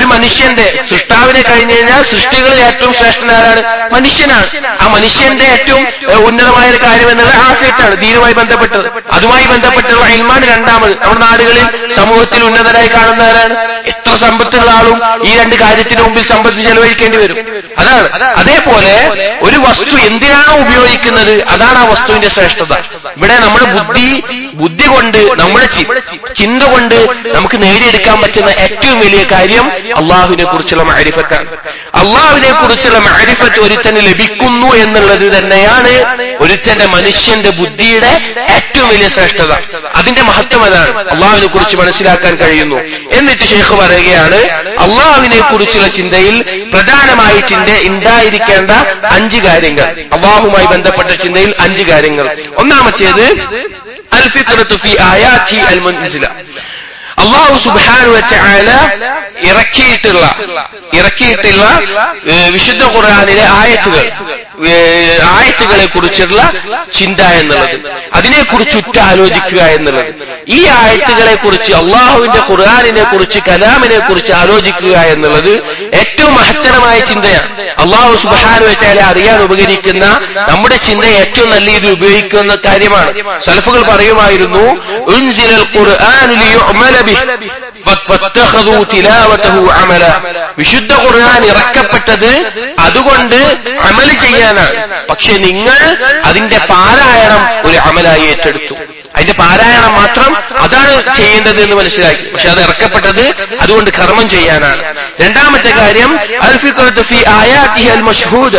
മനുഷ്യന്റെ സൃഷ്ടാവിനെ കഴിഞ്ഞു കഴിഞ്ഞാൽ സൃഷ്ടികളിൽ ഏറ്റവും ശ്രേഷ്ഠനാരാണ്? മനുഷ്യനാണ്. ആ മനുഷ്യന്റെ ഏറ്റവും ഉന്നതമായ ഒരു കാര്യം എന്നത് ആഫിയത്താണ്, ദീനുമായി ബന്ധപ്പെട്ടത്. അതുമായി ബന്ധപ്പെട്ടുള്ള ഇൽമാണ് രണ്ടാമത്. നമ്മുടെ നാടുകളിൽ സമൂഹത്തിൽ ഉന്നതരായി കാണുന്നവരാണ്. എത്ര സമ്പത്തുള്ള ആളും ഈ രണ്ട് കാര്യത്തിന് മുമ്പിൽ സമ്പത്ത് ചെലവഴിക്കേണ്ടി വരും. അതാണ്. അതേപോലെ ഒരു വസ്തു എന്തിനാണോ ഉപയോഗിക്കുന്നത് അതാണ് ആ വസ്തുവിന്റെ ശ്രേഷ്ഠത. ഇവിടെ നമ്മുടെ ബുദ്ധി കൊണ്ട്, നമ്മുടെ ചിന്ത കൊണ്ട് നമുക്ക് നേടിയെടുക്കാൻ പറ്റുന്ന ഏറ്റവും വലിയ കാര്യം അള്ളാഹുവിനെ കുറിച്ചുള്ള മഅരിഫത്താണ്. അള്ളാഹുവിനെ കുറിച്ചുള്ള മഅരിഫത്ത് ഒരുത്തന് ലഭിക്കുന്നു എന്നുള്ളത് തന്നെയാണ് ഒരുത്തന്റെ മനുഷ്യന്റെ ബുദ്ധിയുടെ ഏറ്റവും വലിയ ശ്രേഷ്ഠത. അതിന്റെ മഹത്വം അതാണ്. അള്ളാഹുവിനെ കുറിച്ച് മനസ്സിലാക്കാൻ കഴിയുന്നു. എന്നിട്ട് ശൈഖ് പറയുകയാണ്, അള്ളാഹുവിനെ കുറിച്ചുള്ള ചിന്തയിൽ പ്രധാനമായിട്ട് ഉണ്ടായിരിക്കേണ്ട 5 കാര്യങ്ങൾ, അള്ളാഹുമായി ബന്ധപ്പെട്ട ചിന്തയിൽ 5 കാര്യങ്ങൾ. ഒന്നാമത്തേത് അൽ ഫിക്റത്തു ഫീ ആയാതി അൽ മുൻസില. അല്ലാഹു സുബ്ഹാനഹു വ തആല ഇറക്കിയിട്ടുള്ള വിശുദ്ധ ഖുർആനിലെ ആയത്തുകളെ കുറിച്ചുള്ള ചിന്ത എന്നുള്ളത്, അതിനെക്കുറിച്ച് ഉറ്റാലോചിക്കുക എന്നുള്ളത്. ഈ ആയത്തുകളെ കുറിച്ച്, അള്ളാഹുവിന്റെ ഖുർആനിനെ കുറിച്ച്, കലാമിനെ കുറിച്ച് ആലോചിക്കുക എന്നുള്ളത് ഏറ്റവും മഹത്തരമായ ചിന്തയാണ്. അള്ളാഹു സുബ്ഹാനഹു വ തആല അറിയാൻ ഉപകരിക്കുന്ന, നമ്മുടെ ചിന്ത ഏറ്റവും നല്ല രീതിയിൽ ഉപയോഗിക്കുന്ന കാര്യമാണ്. സലഫുകൾ പറയുമായിരുന്നു, ഉൻസിലൽ ഖുർആനു ലിയുഅമല ബിഹി ഫത്തഖദു തിലാവതഹു അമല. വിശുദ്ധ ഖുർആൻ ഇറക്കപ്പെട്ടത് അതുകൊണ്ട് അമൽ ചെയ്യാനാണ്. പക്ഷെ നിങ്ങൾ അതിന്റെ പാരായണം ഒരു അമലായി ഏറ്റെടുത്തു. അതിന്റെ പാരായണം മാത്രം അതാണ് ചെയ്യേണ്ടത് എന്ന് മനസ്സിലാക്കി. പക്ഷെ അത് ഇറക്കപ്പെട്ടത് അതുകൊണ്ട് കർമ്മം ചെയ്യാനാണ്. രണ്ടാമത്തെ കാര്യം അൽ ഫിക്റത്തു ഫീ ആയാതിഹി അൽ മശ്ഹൂദ.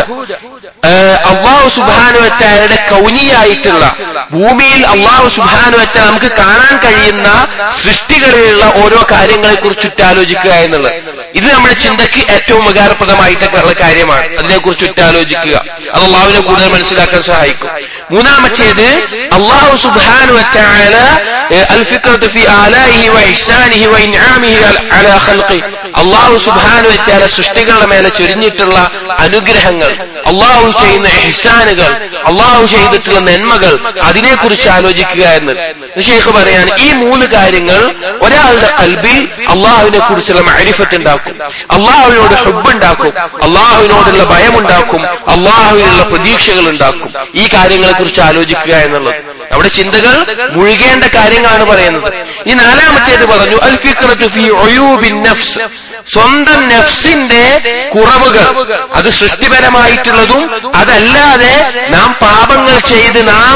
അല്ലാഹു സുബ്ഹാനഹു വ തആലയുടെ കൗനിയായിട്ടുള്ള, ഭൂമിയിൽ അല്ലാഹു സുബ്ഹാനഹു വ തആല നമുക്ക് കാണാൻ കഴിയുന്ന സൃഷ്ടികളിലുള്ള ഓരോ കാര്യങ്ങളെ കുറിച്ച് ആലോചിക്കുക എന്നുള്ളത്, ഇത് നമ്മുടെ ചിന്തയ്ക്ക് ഏറ്റവും ഉപകാരപ്രദമായിട്ടുള്ള കാര്യമാണ്. അതിനെക്കുറിച്ച് ആലോചിക്കുക, അത് അല്ലാഹുവിനെ കൂടുതൽ മനസ്സിലാക്കാൻ സഹായിക്കും. മൂന്നാമത്തേത് അല്ലാഹു സുബ്ഹാനഹു വ തആല അൽ ഫിക്റത്തു ഫീ ആലാഇഹി വ ഇഹ്സാനിഹി വ ഇൻആമിഹി അലാ ഖൽഖി. അല്ലാഹു സുബ്ഹാനഹു വ തആല സൃഷ്ടികളുടെ മേലെ ചൊരിഞ്ഞിട്ടുള്ള അനുഗ്രഹങ്ങൾ, അള്ളാഹു ചെയ്യുന്ന ഇഹ്സാനുകൾ, അള്ളാഹു ചെയ്തിട്ടുള്ള നന്മകൾ, അതിനെക്കുറിച്ച് ആലോചിക്കുക എന്ന് ശൈഖ് പറയാണ്. ഈ 3 കാര്യങ്ങൾ ഒരാളുടെ ഖൽബിൽ അള്ളാഹുവിനെ കുറിച്ചുള്ള മഅരിഫത്ത് ഉണ്ടാക്കും, അള്ളാഹുവിനോട് ഹുബ്ബ് ഉണ്ടാക്കും, അള്ളാഹുവിനോടുള്ള ഭയമുണ്ടാക്കും, അള്ളാഹുവിനുള്ള പ്രതീക്ഷകൾ ഉണ്ടാക്കും. ഈ കാര്യങ്ങളെ കുറിച്ച് ആലോചിക്കുക എന്നുള്ളത് നമ്മുടെ ചിന്തകൾ മുഴുകേണ്ട കാര്യങ്ങളാണ് പറയുന്നത്. ഈ 4-മത്തേത് പറഞ്ഞു അൽ ഫിക്റത്തു ഫീ ഉയൂബിൻ നഫ്സ്. സ്വന്തം നഫ്സിന്റെ കുറവുകൾ, അത് സൃഷ്ടിപരമായിട്ടുള്ളതും അതല്ലാതെ നാം പാപങ്ങൾ ചെയ്ത് നാം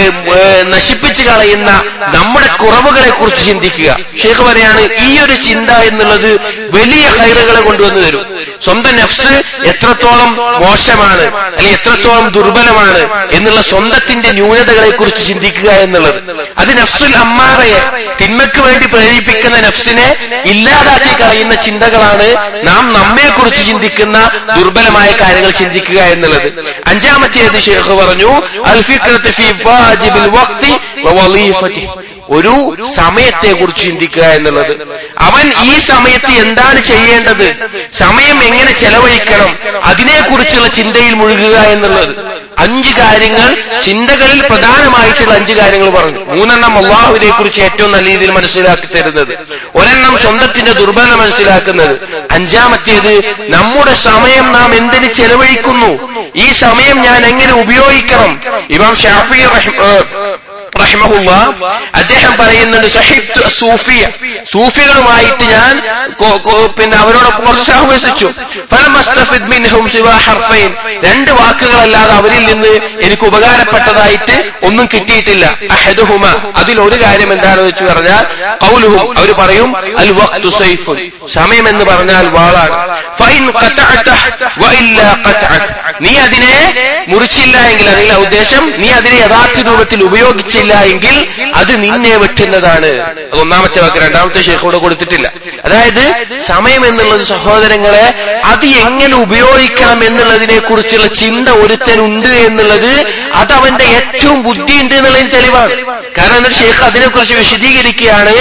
നശിപ്പിച്ചു കളയുന്ന നമ്മുടെ കുറവുകളെ കുറിച്ച് ചിന്തിക്കുക. ശൈഖ് പറയാണ്, ഈ ഒരു ചിന്ത എന്നുള്ളത് വലിയ ഖൈറുകളെ കൊണ്ടുവന്നു തരും. സ്വന്തം നഫ്സ് എത്രത്തോളം മോശമാണ് അല്ലെങ്കിൽ എത്രത്തോളം ദുർബലമാണ് എന്നുള്ള സ്വന്തത്തിന്റെ ന്യൂനതകളെ കുറിച്ച് ചിന്തിക്കുക എന്നുള്ളത്, അത് നഫ്സുൽ അമ്മാറയെ, തിന്മയ്ക്ക് വേണ്ടി പ്രേരിപ്പിക്കുന്ന നഫ്സിനെ ഇല്ലാതാക്കി കളയുന്ന ചിന്തകളാണ് നാം നമ്മെക്കുറിച്ച് ചിന്തിക്കുന്ന ദുർബലമായ കാര്യങ്ങൾ ചിന്തിക്കുക എന്നുള്ളത്. 5-മത്തേത് ശൈഖ് പറഞ്ഞു അൽ ഫിക്റത്തു ഫീ വാജിബിൽ വഖ്തി വ വളീഫതി. ഒരു സമയത്തെ കുറിച്ച് ചിന്തിക്കുക എന്നുള്ളത്, അവൻ ഈ സമയത്ത് എന്താണ് ചെയ്യേണ്ടത്, സമയം എങ്ങനെ ചെലവഴിക്കണം, അതിനെക്കുറിച്ചുള്ള ചിന്തയിൽ മുഴുകുക എന്നുള്ളത്. 5 കാര്യങ്ങൾ, ചിന്തകളിൽ പ്രധാനമായിട്ടുള്ള 5 കാര്യങ്ങൾ പറഞ്ഞു. 3 അള്ളാഹുവിനെ കുറിച്ച് ഏറ്റവും നല്ല രീതിയിൽ മനസ്സിലാക്കി തരുന്നത്, 1 സ്വന്തത്തിന്റെ ദുർബലത മനസ്സിലാക്കുന്നത്, 5-മത്തേത് നമ്മുടെ സമയം നാം എന്തിന് ചെലവഴിക്കുന്നു, ഈ സമയം ഞാൻ എങ്ങനെ ഉപയോഗിക്കണം. ഇമാം ഷാഫിഈ റഹിമഹുല്ലാ അദ്ദേഹം പറയുന്നുണ്ട്, സഹിബ്തു സൂഫിയ, സൂഫികളുമായിട്ട് ഞാൻ അവരോടൊപ്പം കുറച്ച് സഹവസിച്ചു. ഫലമസ്തഫിദ് മിൻഹും സിവാ ഹർഫൈൻ. 2 വാക്കുകളല്ലാതെ അവരിൽ നിന്ന് എനിക്ക് ഉപകാരപ്പെട്ടതായിട്ട് ഒന്നും കിട്ടിയിട്ടില്ല. അഹദുഹുമ, അതിലൊരു കാര്യം എന്താണെന്ന് വെച്ച് പറഞ്ഞാൽ ഖൗലുഹും, അവർ പറയും അൽ വഖ്തു സൈഫുൻ, സമയം എന്ന് പറഞ്ഞാൽ വാളാണ്. ഫൈൻ ഖതഅതഹ വഇല്ലാ ഖതഅക, നീ അതിനെ മുറിച്ചില്ല എങ്കിൽ, അതിലെ ഉദ്ദേശം നീ അതിനെ യഥാർത്ഥ രൂപത്തിൽ ഉപയോഗിച്ചില്ല എങ്കിൽ അത് നിന്നെ വെട്ടുന്നതാണ്. അത് 1-മത്തെ വാക്ക്. 2-മത്തെ ശൈഖ് കൊടുത്തിട്ടില്ല. അതായത് സമയം എന്നുള്ളത് സഹോദരങ്ങളെ, അത് എങ്ങനെ ഉപയോഗിക്കണം എന്നുള്ളതിനെ കുറിച്ചുള്ള ചിന്ത ഒരുത്തനുണ്ട് എന്നുള്ളത് അത് അവന്റെ ഏറ്റവും ബുദ്ധിയുണ്ട് എന്നുള്ളതിന് തെളിവാണ്. കാരണം എന്നിട്ട് ശൈഖ് അതിനെക്കുറിച്ച് വിശദീകരിക്കുകയാണ്,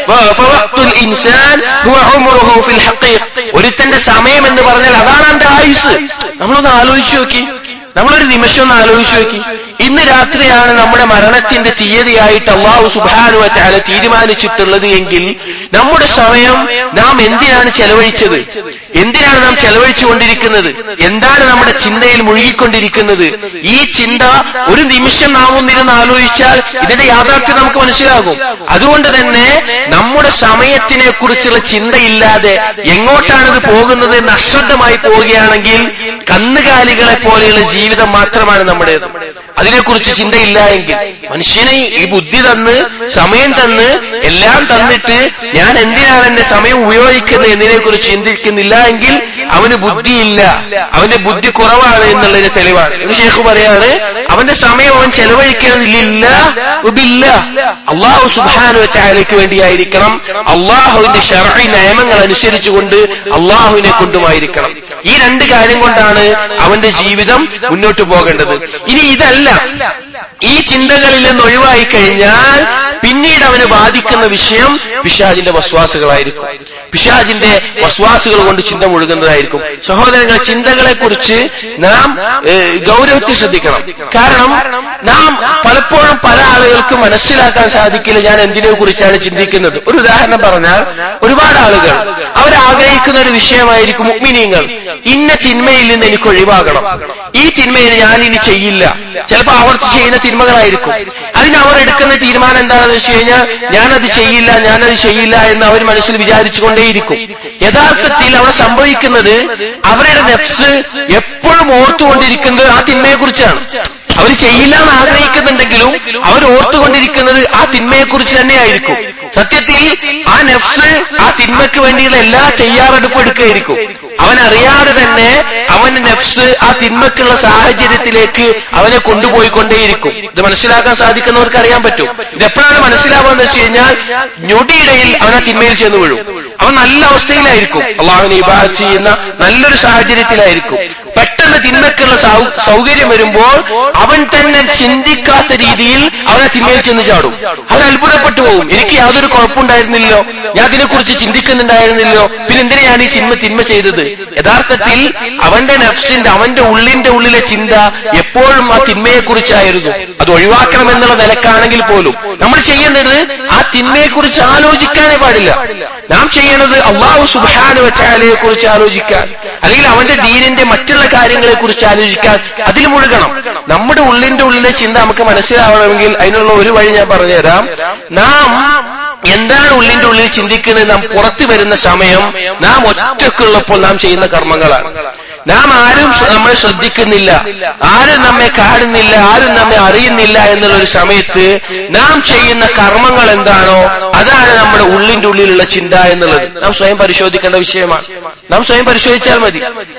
ഒരുത്തന്റെ സമയം എന്ന് പറഞ്ഞാൽ അതാണ് അവന്റെ ആയുസ്. നമ്മളൊന്ന് ആലോചിച്ചു നോക്കി, നമ്മളൊരു നിമിഷം ഒന്ന് ആലോചിച്ചു നോക്കി. ഇന്ന് രാത്രിയാണ് നമ്മുടെ മരണത്തിന്റെ തീയതിയായിട്ട് അല്ലാഹു സുബ്ഹാനഹു വ തആല തീരുമാനിച്ചിട്ടുള്ളത് എങ്കിൽ നമ്മുടെ സമയം നാം എന്തിനാണ് ചെലവഴിച്ചത്, എന്തിനാണ് നാം ചെലവഴിച്ചുകൊണ്ടിരിക്കുന്നത്, എന്താണ് നമ്മുടെ ചിന്തയിൽ മുഴുകിക്കൊണ്ടിരിക്കുന്നത്? ഈ ചിന്ത ഒരു നിമിഷം നാം ഒന്നിരുന്ന് ആലോചിച്ചാൽ ഇതിന്റെ യാഥാർത്ഥ്യം നമുക്ക് മനസ്സിലാകും. അതുകൊണ്ട് തന്നെ നമ്മുടെ സമയത്തിനെ കുറിച്ചുള്ള ചിന്തയില്ലാതെ എങ്ങോട്ടാണിത് പോകുന്നത് എന്ന് അശ്രദ്ധമായി പോവുകയാണെങ്കിൽ കന്നുകാലികളെ പോലെയുള്ള ജീവിതം മാത്രമാണ് നമ്മുടേത്. അതിനെക്കുറിച്ച് ചിന്തയില്ല എങ്കിൽ മനുഷ്യനെ ഈ ബുദ്ധി തന്ന് സമയം തന്ന് എല്ലാം തന്നിട്ട് ഞാൻ എന്തിനാണ് എന്റെ സമയം ഉപയോഗിക്കുന്നത് എന്നതിനെക്കുറിച്ച് ചിന്തിക്കുന്നില്ല എങ്കിൽ അവന് ബുദ്ധിയില്ല, അവന്റെ ബുദ്ധി കുറവാണ് എന്നുള്ളതിന് തെളിവാണ്. ഒരു ശൈഖ് പറയാണ്, അവന്റെ സമയം അവൻ ചെലവഴിക്കുന്നതില്ല അല്ലാഹു സുബ്ഹാനഹു വ തആലയ്ക്ക് വേണ്ടിയായിരിക്കണം, അള്ളാഹുവിന്റെ ശർഈ നിയമങ്ങൾ അനുസരിച്ചുകൊണ്ട് അള്ളാഹുവിനെ കൊണ്ടുമായിരിക്കണം. ഈ രണ്ട് കാര്യം കൊണ്ടാണ് അവന്റെ ജീവിതം മുന്നോട്ട് പോകേണ്ടത്. ഇനി ഇതല്ല, ഈ ചിന്തകളിൽ നിന്ന് ഒഴിവായി കഴിഞ്ഞാൽ പിന്നീട് അവന് ബാധിക്കുന്ന വിഷയം പിശാചിന്റെ വസ്വാസുകളായിരിക്കും. പിശാചിന്റെ വസ്വാസുകൾ കൊണ്ട് ചിന്ത മുഴുകുന്നതായിരിക്കും. സഹോദരങ്ങൾ, ചിന്തകളെ കുറിച്ച് നാം ഗൗരവത്തിൽ ശ്രദ്ധിക്കണം. കാരണം നാം പലപ്പോഴും പല ആളുകൾക്ക് മനസ്സിലാക്കാൻ സാധിക്കില്ല ഞാൻ എന്തിനെ കുറിച്ചാണ് ചിന്തിക്കുന്നത്. ഒരു ഉദാഹരണം പറഞ്ഞാൽ, ഒരുപാട് ആളുകൾ അവരാഗ്രഹിക്കുന്ന ഒരു വിഷയമായിരിക്കും മുഅ്മിനീങ്ങൾ, ഇന്ന തിന്മയിൽ നിന്ന് എനിക്ക് ഒഴിവാകണം, ഈ തിന്മയിൽ ഞാൻ ഇനി ചെയ്യില്ല. ചിലപ്പോൾ അവർ ചെയ്യുന്ന തിന്മകളായിരിക്കും. അതിന് അവർ എടുക്കുന്ന തീരുമാനം എന്താണെന്ന് വെച്ച് കഴിഞ്ഞാൽ ഞാനത് ചെയ്യില്ല എന്ന് അവർ മനസ്സിൽ വിചാരിച്ചുകൊണ്ടേയിരിക്കും. യഥാർത്ഥത്തിൽ അവിടെ സംഭവിക്കുന്നത് അവരുടെ നഫ്സ് എപ്പോഴും ഓർത്തുകൊണ്ടിരിക്കുന്നത് ആ തിന്മയെക്കുറിച്ചാണ്. അവർ ചെയ്യില്ല എന്ന് ആഗ്രഹിക്കുന്നുണ്ടെങ്കിലും അവർ ഓർത്തുകൊണ്ടിരിക്കുന്നത് ആ തിന്മയെക്കുറിച്ച് തന്നെയായിരിക്കും. സത്യത്തിൽ ആ നഫ്സ് ആ തിന്മയ്ക്ക് വേണ്ടിയുള്ള എല്ലാ തയ്യാറെടുപ്പും എടുക്കുകയായിരിക്കും. അവനറിയാതെ തന്നെ അവന്റെ നഫ്സ് ആ തിന്മക്കുള്ള സാഹചര്യത്തിലേക്ക് അവനെ കൊണ്ടുപോയിക്കൊണ്ടേയിരിക്കും. ഇത് മനസ്സിലാക്കാൻ സാധിക്കുന്നവർക്ക് അറിയാൻ പറ്റും. ഇതെപ്പോഴാണ് മനസ്സിലാവുകയെന്ന് വെച്ച് കഴിഞ്ഞാൽ ഞൊടിയിടയിൽ അവൻ ആ തിന്മയിൽ ചെന്ന് വീഴും. അവൻ നല്ല അവസ്ഥയിലായിരിക്കും, അള്ളാഹുവിനെ ഇബാദത്ത് ചെയ്യുന്ന നല്ലൊരു സാഹചര്യത്തിലായിരിക്കും. പെട്ടെന്ന് തിന്മക്കുള്ള സൗകര്യം വരുമ്പോൾ അവൻ തന്നെ ചിന്തിക്കാത്ത രീതിയിൽ അവനെ തിന്മയിൽ ചെന്ന് ചാടും. അവൻ അത്ഭുതപ്പെട്ടു പോകും, എനിക്ക് യാതൊരു കുഴപ്പമുണ്ടായിരുന്നില്ലോ, ഞാൻ അതിനെക്കുറിച്ച് ചിന്തിക്കുന്നുണ്ടായിരുന്നില്ലോ, പിന്നെ എന്തിനാണ് ഈ തിന്മ ചെയ്തത്? യഥാർത്ഥത്തിൽ അവന്റെ നഫ്സിന്റെ അവന്റെ ഉള്ളിലെ ചിന്ത എപ്പോഴും ആ തിന്മയെക്കുറിച്ചായിരുന്നു. അത് ഒഴിവാക്കണമെന്നുള്ള നിലക്കാണെങ്കിൽ പോലും നമ്മൾ ചെയ്യേണ്ടത് ആ തിന്മയെക്കുറിച്ച് ആലോചിക്കാനേ പാടില്ല. നാം ചെയ്യേണ്ടത് അല്ലാഹു സുബ്ഹാനഹു വ തആലയെ കുറിച്ച് ആലോചിക്കാൻ, അല്ലെങ്കിൽ അവന്റെ ദീനിന്റെ മറ്റുള്ള കാര്യങ്ങളെ കുറിച്ച് ആലോചിക്കാൻ, അതിൽ മുഴുകണം. നമ്മുടെ ഉള്ളിലെ ചിന്ത നമുക്ക് മനസ്സിലാവണമെങ്കിൽ അതിനുള്ള ഒരു വഴി ഞാൻ പറഞ്ഞുതരാം. നാം എന്താണ് ഉള്ളിൽ ചിന്തിക്കുന്നത് നാം പുറത്തു വരുന്ന സമയം നാം ഒറ്റക്കുള്ളപ്പോൾ നാം ചെയ്യുന്ന കർമ്മങ്ങളാണ്. നാം ആരും നമ്മളെ ശ്രദ്ധിക്കുന്നില്ല, ആരും നമ്മെ കാണുന്നില്ല, ആരും നമ്മെ അറിയുന്നില്ല എന്നുള്ളൊരു സമയത്ത് നാം ചെയ്യുന്ന കർമ്മങ്ങൾ എന്താണോ അതാണ് നമ്മുടെ ഉള്ളിലുള്ള ചിന്ത എന്നുള്ളത് നാം സ്വയം പരിശോധിക്കേണ്ട വിഷയമാണ്. നാം സ്വയം പരിശോധിച്ചാൽ മതി.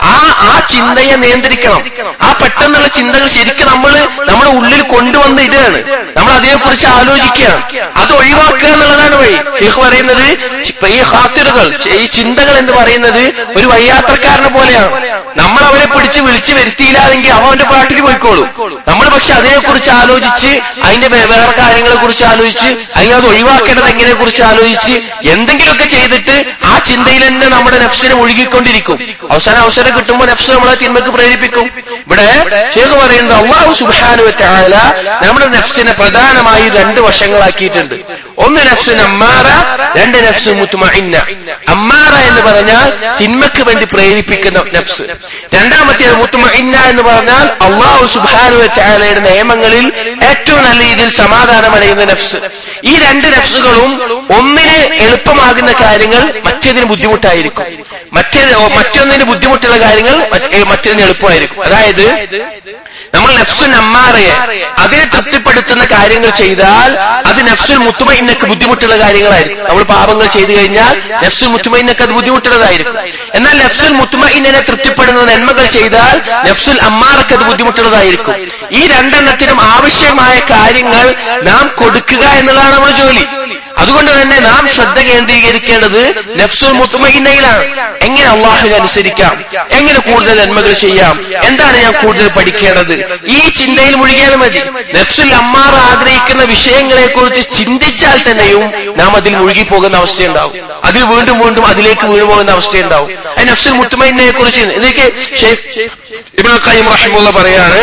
ആ ചിന്തയെ നിയന്ത്രിക്കണം. ആ പെട്ടെന്നുള്ള ചിന്തകൾ ശരിക്കും നമ്മുടെ ഉള്ളിൽ കൊണ്ടുവന്ന് ഇതാണ്, നമ്മൾ അതിനെക്കുറിച്ച് ആലോചിക്കുകയാണ്. അത് ഒഴിവാക്കുക എന്നുള്ളതാണ് വഴി. ഷെയ്ഖ് പറയുന്നത് ഈ ഖാത്തിറുകൾ, ഈ ചിന്തകൾ എന്ന് പറയുന്നത് ഒരു വഴിയാത്രക്കാരനെ പോലെയാണ്. നമ്മൾ അവരെ പിടിച്ച് വിളിച്ചു വരുത്തിയില്ലാതെങ്കിൽ അവന്റെ പാട്ടിന് പോയിക്കോളും. നമ്മൾ പക്ഷെ അതിനെക്കുറിച്ച് ആലോചിച്ച് അതിന്റെ വേറെ കാര്യങ്ങളെ കുറിച്ച് ആലോചിച്ച് അല്ലെങ്കിൽ അത് ഒഴിവാക്കേണ്ടത് എങ്ങനെ കുറിച്ച് ആലോചിച്ച് എന്തെങ്കിലുമൊക്കെ ചെയ്തിട്ട് ആ ചിന്തയിൽ തന്നെ നമ്മുടെ നഫ്സിനെ ഒഴുകിക്കൊണ്ടിരിക്കും. അവസരം കിട്ടുമ്പോൾ നഫ്സ് നമ്മളെ തിന്മക്ക് പ്രേരിപ്പിക്കും. ഇവിടെ ശൈഖ് പറയുന്നത് അല്ലാഹു സുബ്ഹാനഹു വ തആല നമ്മുടെ നഫ്സിനെ പ്രധാനമായി രണ്ട് വശങ്ങളാക്കിയിട്ടുണ്ട്. ഒന്ന് നഫ്സ് അമ്മാറ, രണ്ട് നഫ്സ് മുത്മഇന്ന. അമ്മാറ എന്ന് പറഞ്ഞാൽ തിന്മക്ക് വേണ്ടി പ്രേരിപ്പിക്കുന്ന നഫ്സ്. രണ്ടാമത്തേത് മുത്മഇന്ന എന്ന് പറഞ്ഞാൽ അല്ലാഹു സുബ്ഹാനഹു വ തആലയുടെ നിയമങ്ങളിൽ ഏറ്റവും നല്ല രീതിയിൽ സമാധാനമടയുന്ന നഫ്സ്. ഈ രണ്ട് നഫ്സുകളും ഒന്നിന് എളുപ്പമാകുന്ന കാര്യങ്ങൾ മറ്റേതിന് ബുദ്ധിമുട്ടായിരിക്കും, മറ്റൊന്നിന് ബുദ്ധിമുട്ടുള്ള കാര്യങ്ങൾ മറ്റേതിന് എളുപ്പമായിരിക്കും. അതായത് നമ്മൾ നഫ്സുൽ അമ്മാറയെ അതിനെ തൃപ്തിപ്പെടുത്തുന്ന കാര്യങ്ങൾ ചെയ്താൽ അത് നഫ്സുൽ മുത്മഇന്നക്ക് ബുദ്ധിമുട്ടുള്ള കാര്യങ്ങളായിരിക്കും. നമ്മൾ പാപങ്ങൾ ചെയ്തു കഴിഞ്ഞാൽ നഫ്സുൽ മുത്മഇന്നക്ക് അത് ബുദ്ധിമുട്ടുള്ളതായിരിക്കും. എന്നാൽ നഫ്സുൽ മുത്മഇന്നനെ തൃപ്തിപ്പെടുന്ന നന്മകൾ ചെയ്താൽ നഫ്സുൽ അമ്മാറക്ക് അത് ബുദ്ധിമുട്ടുള്ളതായിരിക്കും. ഈ രണ്ടെണ്ണത്തിനും ആവശ്യമായ കാര്യങ്ങൾ നാം കൊടുക്കുക എന്നുള്ളതാണ് നമ്മുടെ ജോലി. അതുകൊണ്ട് തന്നെ നാം ശ്രദ്ധ കേന്ദ്രീകരിക്കേണ്ടത് നഫ്സുൽ മുത്മഇന്നയിലാണ്. എങ്ങനെ അള്ളാഹുവിനെ അനുസരിക്കാം, എങ്ങനെ കൂടുതൽ നന്മകൾ ചെയ്യാം, എന്താണ് ഞാൻ കൂടുതൽ പഠിക്കേണ്ടത്, ഈ ചിന്തയിൽ മുഴുകിയാൽ മതി. നഫ്സുൽ അമ്മാറ ആഗ്രഹിക്കുന്ന വിഷയങ്ങളെ കുറിച്ച് ചിന്തിച്ചാൽ തന്നെയും നാം അതിൽ മുഴുകിപ്പോകുന്ന അവസ്ഥയുണ്ടാവും. അതിൽ വീണ്ടും അതിലേക്ക് വീണുപോകുന്ന അവസ്ഥയുണ്ടാവും. നഫ്സുൽ മുത്മഇന്നയെ കുറിച്ച് ഇബ്നുൽ ഖയ്യിം റഹിമഹുല്ലാഹ് പറയാണ്,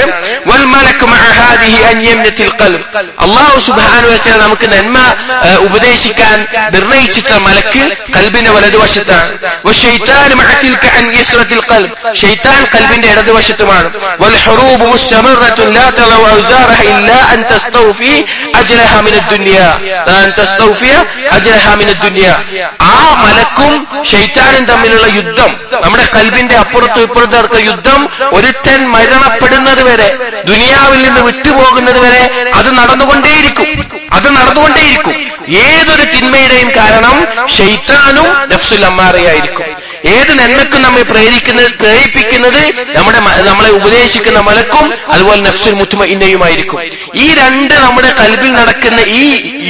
والملك مع هذه أنيمة القلب الله سبحانه وتعالى നമുക്ക് നന്മ ഉപദേശിക്കാൻ നിർണയിച്ചിട്ട മലക്ക് ഖൽബിന്റെ വലതുവശത്താണ് والشيطان مع تلك أنيسرة القلب ശൈത്താൻ ഖൽബിന്റെ ഇടതുവശത്തുമാണ് والحروب مستمرة لا تضع أوزارها إلا أن تستوفي أجرها من الدنيا أن تستوفي أجرها من الدنيا ആ മലക്കും ശൈത്താനും തമ്മിലുള്ള യുദ്ധം നമ്മുടെ ഖൽബിന്റെ അപ്പുറത്തും ഇപ്പുറത്തും നടക്കുന്ന യുദ്ധം ഒരുത്തൻ മരണപ്പെടുന്നത് വരെ ദുനിയാവിൽ നിന്ന് വിട്ടുപോകുന്നത് വരെ അത് നടന്നുകൊണ്ടേയിരിക്കും ഏതൊരു തിന്മയുടെയും കാരണം ശൈത്താനും നഫ്സുൽ അമ്മാറയായിരിക്കും ഏത് നന്മക്കും നമ്മെ പ്രേരിപ്പിക്കുന്നത് നമ്മളെ ഉപദേശിക്കുന്ന മലക്കും അതുപോലെ നഫ്സുൽ മുത്മഇന്നയുമായിരിക്കും ഈ രണ്ട് നമ്മുടെ ഖൽബിൽ നടക്കുന്ന ഈ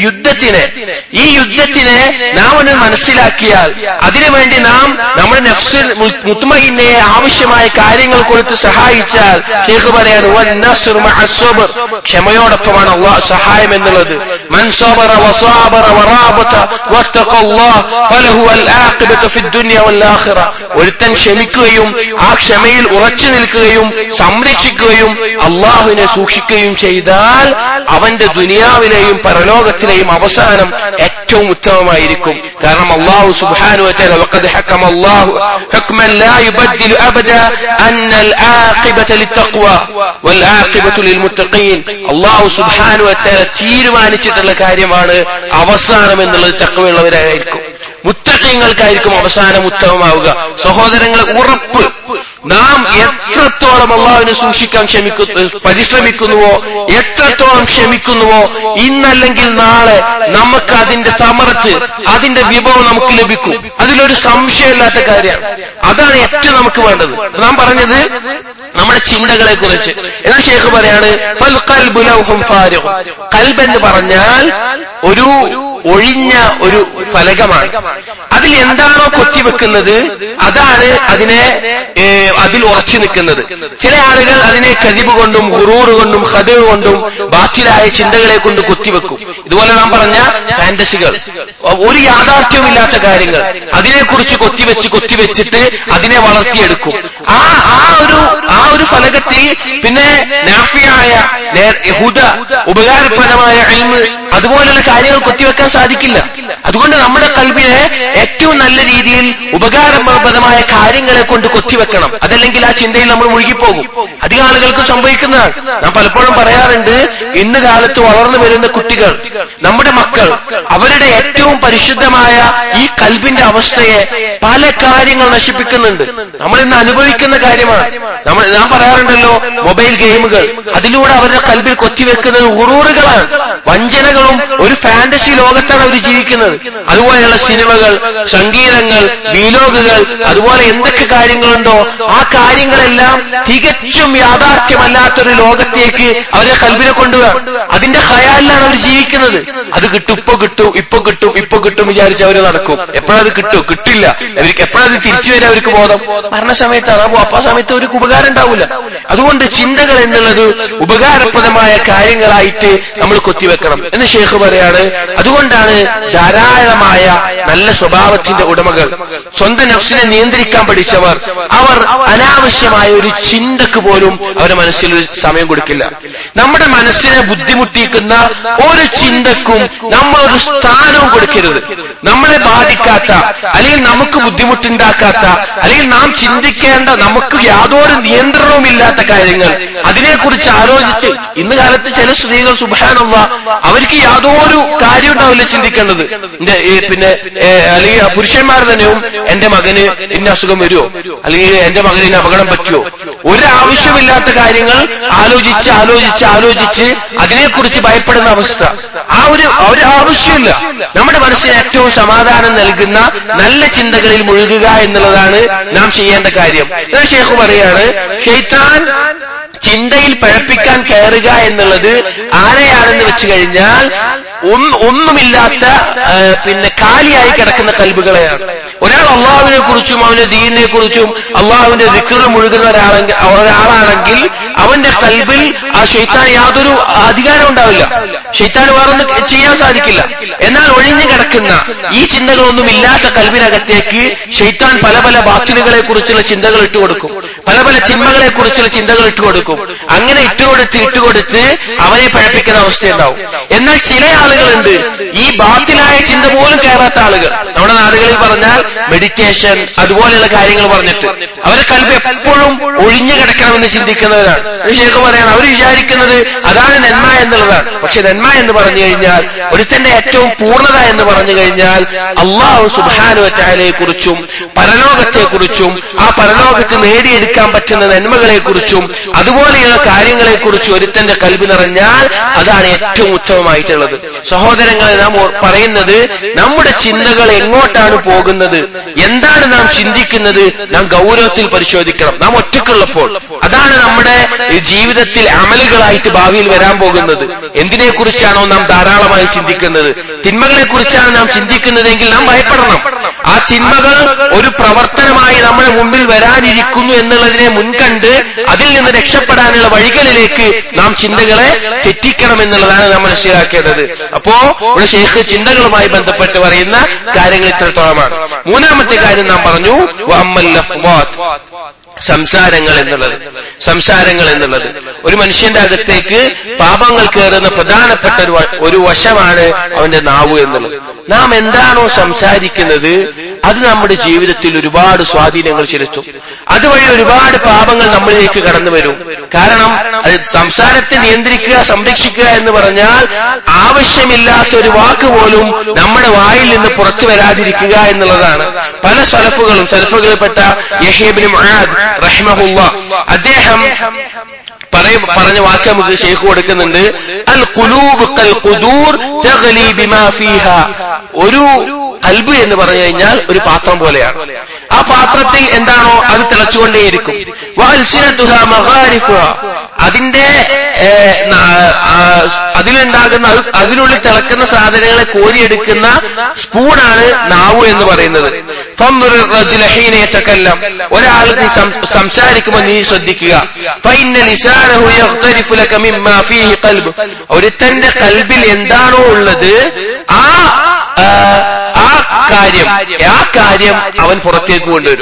യുദ്ധത്തിനെ നാം ഒന്ന് മനസ്സിലാക്കിയാൽ അതിനുവേണ്ടി നാം നമ്മുടെ നഫ്സുൽ മുത്മഇന്നയെ ആവശ്യമായ കാര്യങ്ങൾ കൊടുത്ത് സഹായിച്ചാൽ ശൈഖ് പറയാണ് വന്നസ്റു മഅസ്സബ്ർ ക്ഷമയോടൊപ്പമാണ് അല്ലാഹു സഹായം എന്നുള്ളത് മൻ സബറ വസാബറ വറാബത വത്തഖല്ലാഹ് ഫലഹു അൽ ആഖിബതു ഫിദ് ദുനിയ വൽ ആഖിറ ഒരുത്തൻ ക്ഷമിക്കുകയും ആ ക്ഷമയിൽ ഉറച്ചു നിൽക്കുകയും സംരക്ഷിക്കുകയും അല്ലാഹുവിനെ സൂക്ഷിക്കുകയും ചെയ്താൽ അവന്റെ ദുനിയാവിലെയും പരലോകത്തിലെയും അവസാനം ഏറ്റവും ഉത്തമമായിരിക്കും കാരണം അല്ലാഹു സുബ്ഹാനഹു വ തആല വഖദ് ഹക്കമ അല്ലാഹു ഹുക്മൻ ലാ യുബദ്ദിലു അബദ അന്നൽ ആഖിബത ലിത്തഖ്വ വൽ ആഖിബതു ലിൽ മുത്തഖീൻ അല്ലാഹു സുബ്ഹാനഹു വ തആല തീരുമാനിച്ചിട്ടുള്ള കാര്യമാണ് അവസാനം എന്നുള്ളത് തഖ്വയുള്ളവരായിരിക്കും മുത്തഖീങ്ങൾക്കായിരിക്കും അവസാനം ഉത്തമമാവുക സഹോദരങ്ങളെ ഉറപ്പ് നാം എത്രത്തോളം അല്ലാഹുവിനെ സൂക്ഷിക്കാൻ പരിശ്രമിക്കുന്നുവോ എത്രത്തോളം ക്ഷമിക്കുന്നുവോ ഇന്നല്ലെങ്കിൽ നാളെ നമുക്ക് അതിന്റെ സമറത്ത് അതിന്റെ വിഭവം നമുക്ക് ലഭിക്കും അതിലൊരു സംശയമില്ലാത്ത കാര്യമാണ് അതാണ് ഏറ്റവും നമുക്ക് വേണ്ടത് നാം പറഞ്ഞത് നമ്മുടെ ചിന്തകളെ കുറിച്ച് എന്നാൽ ശൈഖ് പറയാണ് ഫൽ ഖൽബു ലൗഹും ഫാരിഖ് ഖൽബ് എന്ന് പറഞ്ഞാൽ ഒരു ഒഴിഞ്ഞ ഒരു ഫലകമാണ് അതിൽ എന്താണോ കൊത്തിവെക്കുന്നത് അതാണ് അതിൽ ഉറച്ചു നിൽക്കുന്നത് ചില ആളുകൾ അതിനെ കദിബ് കൊണ്ടും ഹുറൂർ കൊണ്ടും ഖദവ് കൊണ്ടും ബാത്തിലായ ചിന്തകളെ കൊണ്ട് കൊത്തിവെക്കും ഇതുപോലെ നാം പറഞ്ഞ ഫാന്റസികൾ ഒരു യാഥാർത്ഥ്യവുമില്ലാത്ത കാര്യങ്ങൾ അതിനെക്കുറിച്ച് കൊത്തിവെച്ചിട്ട് അതിനെ വളർത്തിയെടുക്കും ആ ഒരു ഫലകത്തിൽ പിന്നെ നാഫിയായ ഹുദ ഉപകാരപ്രദമായ ഇൽമ് അതുപോലുള്ള കാര്യങ്ങൾ കൊത്തിവെക്കാൻ സാധിക്കില്ല അതുകൊണ്ട് നമ്മുടെ ഖൽബിനെ ഏറ്റവും നല്ല രീതിയിൽ ഉപകാരപ്രദമായ കാര്യങ്ങളെ കൊണ്ട് കൊത്തിവെക്കണം അതല്ലെങ്കിൽ ആ ചിന്തയിൽ നമ്മൾ മുഴുകിപ്പോകും അധികം ആളുകൾക്ക് സംഭവിക്കുന്നതാണ് നാം പലപ്പോഴും പറയാറുണ്ട് ഇന്ന് കാലത്ത് വളർന്നു വരുന്ന കുട്ടികൾ നമ്മുടെ മക്കൾ അവരുടെ ഏറ്റവും പരിശുദ്ധമായ ഈ ഖൽബിന്റെ അവസ്ഥയെ പല കാര്യങ്ങൾ നശിപ്പിക്കുന്നുണ്ട് നമ്മൾ ഇന്ന് അനുഭവിക്കുന്ന കാര്യമാണ് നാം പറയാറുണ്ടല്ലോ മൊബൈൽ ഗെയിമുകൾ അതിലൂടെ അവരുടെ ഖൽബിൽ കൊത്തിവെക്കുന്നത് ഹുറൂറുകളാണ് വഞ്ചനകളും ഒരു ഫാന്റസി ലോകത്താണ് അവർ ജീവിക്കുന്നത് അതുപോലെയുള്ള സിനിമകൾ സംഗീതങ്ങൾ വീലോഗുകൾ അതുപോലെ എന്തൊക്കെ കാര്യങ്ങളുണ്ടോ ആ കാര്യങ്ങളെല്ലാം തികച്ചും യാഥാർത്ഥ്യമല്ലാത്തൊരു ലോകത്തേക്ക് അവരെ ഖൽബിനെ കൊണ്ടുപോകാം അതിന്റെ ഖയാലിലാണ് അവർ ജീവിക്കുന്നത് അത് കിട്ടും ഇപ്പൊ കിട്ടും വിചാരിച്ച് അവർ നടക്കും എപ്പോഴത് കിട്ടില്ല അവർക്ക് എപ്പോഴത് തിരിച്ചു വരെ അവർക്ക് ബോധം മരണസമയത്താണ് ആ സമയത്ത് അവർക്ക് ഉപകാരം ഉണ്ടാവില്ല അതുകൊണ്ട് ചിന്തകൾ എന്നുള്ളത് ഉപകാരപ്രദമായ കാര്യങ്ങളായിട്ട് നമ്മൾ കൊത്തിവെക്കണം എന്ന് ശൈഖ് പറയാണ് അതുകൊണ്ടാണ് ധാരാളമായ നല്ല സ്വഭാവത്തിന്റെ ഉടമകൾ സ്വന്തം നഫ്സിനെ നിയന്ത്രിക്കാൻ പഠിച്ചവർ അവർ അനാവശ്യമായ ഒരു ചിന്തക്ക് പോലും അവരുടെ മനസ്സിൽ ഒരു സമയം കൊടുക്കില്ല നമ്മുടെ മനസ്സിനെ ബുദ്ധിമുട്ടിക്കുന്ന ഒരു ചിന്തക്കും നമ്മൾ ഒരു സ്ഥാനവും കൊടുക്കരുത് നമ്മളെ ബാധിക്കാത്ത അല്ലെങ്കിൽ നമുക്ക് ബുദ്ധിമുട്ടുണ്ടാക്കാത്ത അല്ലെങ്കിൽ നാം ചിന്തിക്കേണ്ട നമുക്ക് യാതൊരു നിയന്ത്രണവും ഇല്ലാത്ത കാര്യങ്ങൾ അതിനെക്കുറിച്ച് ആലോചിച്ച് ഇന്ന് കാലത്ത് ചില സ്ത്രീകൾ സുബ്ഹാനല്ലാഹ് അവർക്ക് യാതൊരു കാര്യം ഉണ്ടാവില്ല ചിന്തിക്കേണ്ടത് പിന്നെ അല്ലെങ്കിൽ പുരുഷന്മാർ തന്നെയും എന്റെ മകന് ഇന്ന അസുഖം വരുമോ അല്ലെങ്കിൽ എന്റെ മകന് ഇന്ന അപകടം പറ്റുമോ ഒരാവശ്യമില്ലാത്ത കാര്യങ്ങൾ ആലോചിച്ച് അതിനെക്കുറിച്ച് ഭയപ്പെടുന്ന അവസ്ഥ ഒരു ആവശ്യമില്ല നമ്മുടെ മനസ്സിന് ഏറ്റവും സമാധാനം നൽകുന്ന നല്ല ചിന്തകളിൽ മുഴുകുക എന്നുള്ളതാണ് നാം ചെയ്യേണ്ട കാര്യം ശൈഖ് പറയാണ് ശൈത്താൻ ചിന്തയിൽ പഴപ്പിക്കാൻ കയറുക എന്നുള്ളത് ആരെയാണെന്ന് വെച്ച് കഴിഞ്ഞാൽ ഒന്നുമില്ലാത്ത പിന്നെ കാലിയായി കിടക്കുന്ന ഖൽബുകളെയാണ് ഒരാൾ അള്ളാഹുവിനെ കുറിച്ചും അവന്റെ ദീനിനെ കുറിച്ചും അള്ളാഹുവിന്റെ ദിക്റിൽ മുഴുകുന്ന ഒരാളാണെങ്കിൽ അവന്റെ ഖൽബിൽ ആ ശൈത്താൻ യാതൊരു അധികാരം ഉണ്ടാവില്ല ശൈത്താൻ വേറൊന്നും ചെയ്യാൻ സാധിക്കില്ല എന്നാൽ ഒഴിഞ്ഞു കിടക്കുന്ന ഈ ചിന്തകളൊന്നും ഇല്ലാത്ത ഖൽബിനകത്തേക്ക് ശൈത്താൻ പല പല ബാത്തിലുകളെ കുറിച്ചുള്ള ചിന്തകൾ ഇട്ടുകൊടുക്കും പല പല തിന്മകളെ കുറിച്ചുള്ള ചിന്തകൾ ഇട്ടുകൊടുക്കും. അങ്ങനെ ഇട്ടുകൊടുത്ത് അവനെ പഴപ്പിക്കുന്ന അവസ്ഥയുണ്ടാവും. എന്നാൽ ചില ആളുകളുണ്ട് ഈ ബാത്തിലായ ചിന്ത പോലും കയറാത്ത ആളുകൾ. നമ്മുടെ നാടുകളിൽ പറഞ്ഞാൽ മെഡിറ്റേഷൻ അതുപോലെയുള്ള കാര്യങ്ങൾ പറഞ്ഞിട്ട് അവരെ കൽബ് എപ്പോഴും ഒഴിഞ്ഞു കിടക്കണമെന്ന് ചിന്തിക്കുന്നവരാണ്. ശേഖ് പറയാണ് അവർ വിചാരിക്കുന്നത് അതാണ് നന്മ എന്നുള്ളതാണ്. പക്ഷെ നന്മ എന്ന് പറഞ്ഞു കഴിഞ്ഞാൽ ഒരുത്തന്റെ ഏറ്റവും പൂർണ്ണത എന്ന് പറഞ്ഞു കഴിഞ്ഞാൽ അല്ലാഹു സുബ്ഹാനഹു വ തആലയെ കുറിച്ചും പരലോകത്തെക്കുറിച്ചും ആ പരലോകത്ത് നേടിയെടുക്കാൻ പറ്റുന്ന നന്മകളെക്കുറിച്ചും അതുപോലെയുള്ള കാര്യങ്ങളെക്കുറിച്ചും ഒരുത്തന്റെ കൽബ് നിറഞ്ഞാൽ അതാണ് ഏറ്റവും ഉത്തമമായിട്ടുള്ളത്. സഹോദരങ്ങളെ, നാം പറയുന്നത് നമ്മുടെ ചിന്തകൾ എങ്ങോട്ടാണ് പോകുന്നത്, എന്താണ് നാം ചിന്തിക്കുന്നത്, നാം ഗൗരവത്തിൽ പരിശോധിക്കണം. നാം ഒറ്റക്കുള്ളപ്പോൾ അതാണ് നമ്മുടെ ജീവിതത്തിൽ അമലുകളായിട്ട് ഭാവിയിൽ വരാൻ പോകുന്നത്. എന്തിനെക്കുറിച്ചാണോ നാം ധാരാളമായി ചിന്തിക്കുന്നത്, തിന്മകളെ കുറിച്ചാണ് നാം ചിന്തിക്കുന്നതെങ്കിൽ നാം ഭയപ്പെടണം. ആ തിന്മകൾ ഒരു പ്രവർത്തനമായി നമ്മുടെ മുമ്പിൽ വരാനിരിക്കുന്നു എന്നുള്ളതിനെ മുൻകണ്ട് അതിൽ നിന്ന് രക്ഷപ്പെടാനുള്ള വഴികളിലേക്ക് നാം ചിന്തകളെ തെറ്റിക്കണം എന്നുള്ളതാണ് നാം മനസ്സിലാക്കേണ്ടത്. അപ്പോ ഇവിടെ ശൈഖ് ചിന്തകളുമായി ബന്ധപ്പെട്ട് പറയുന്ന കാര്യങ്ങൾ ഇത്രത്തോളമാണ്. മൂന്നാമത്തെ കാര്യം നാം പറഞ്ഞു സംസാരങ്ങൾ എന്നുള്ളത് ഒരു മനുഷ്യന്റെ അകത്തേക്ക് പാപങ്ങൾ കയറുന്ന പ്രധാനപ്പെട്ട ഒരു വശമാണ് അവന്റെ നാവ് എന്നുള്ളത്. നാം എന്താണോ സംസാരിക്കുന്നത് അത് നമ്മുടെ ജീവിതത്തിൽ ഒരുപാട് സ്വാധീനങ്ങൾ ചെലുത്തും. അതുവഴി ഒരുപാട് പാപങ്ങൾ നമ്മളിലേക്ക് കടന്നു വരും. കാരണം അത് സംസാരത്തെ നിയന്ത്രിക്കുക, സംരക്ഷിക്കുക എന്ന് പറഞ്ഞാൽ ആവശ്യമില്ലാത്ത ഒരു വാക്ക് പോലും നമ്മുടെ വായിൽ നിന്ന് പുറത്തു വരാതിരിക്കുക എന്നുള്ളതാണ്. പല സലഫുകളിൽപ്പെട്ട യഹ്യ ഇബ്നു മുആദ് റഹിമഹുല്ലാഹ് അദ്ദേഹം പറഞ്ഞ വാക്ക് നമുക്ക് ശൈഖ് കൊടുക്കുന്നുണ്ട്. അൽ ഖുലൂബ് ഖൽ ഖുദൂർ തഗ്ലി ബിമാ ഫീഹാ. ഒരു ഖൽബ് എന്ന് പറഞ്ഞു കഴിഞ്ഞാൽ ഒരു പാത്രം പോലെയാണ്. ആ പാത്രത്തിൽ എന്താണോ അത് തിളച്ചുകൊണ്ടേയിരിക്കും. വഅൽസിനതുഹാ മഗാരിഫുഹാ. അതിന്റെ അതിലുണ്ടാകുന്ന അതിനുള്ളിൽ തിളക്കുന്ന സാധനങ്ങളെ കോരിയെടുക്കുന്ന സ്പൂണാണ് നാവ് എന്ന് പറയുന്നത്. ഒരാൾ നീ സംസാരിക്കുമ്പോൾ നീ ശ്രദ്ധിക്കുക. ഒരുത്തന്റെ കൽബിൽ എന്താണോ ഉള്ളത് ആ കാര്യം അവൻ പുറത്തേക്ക് കൊണ്ടുവരും.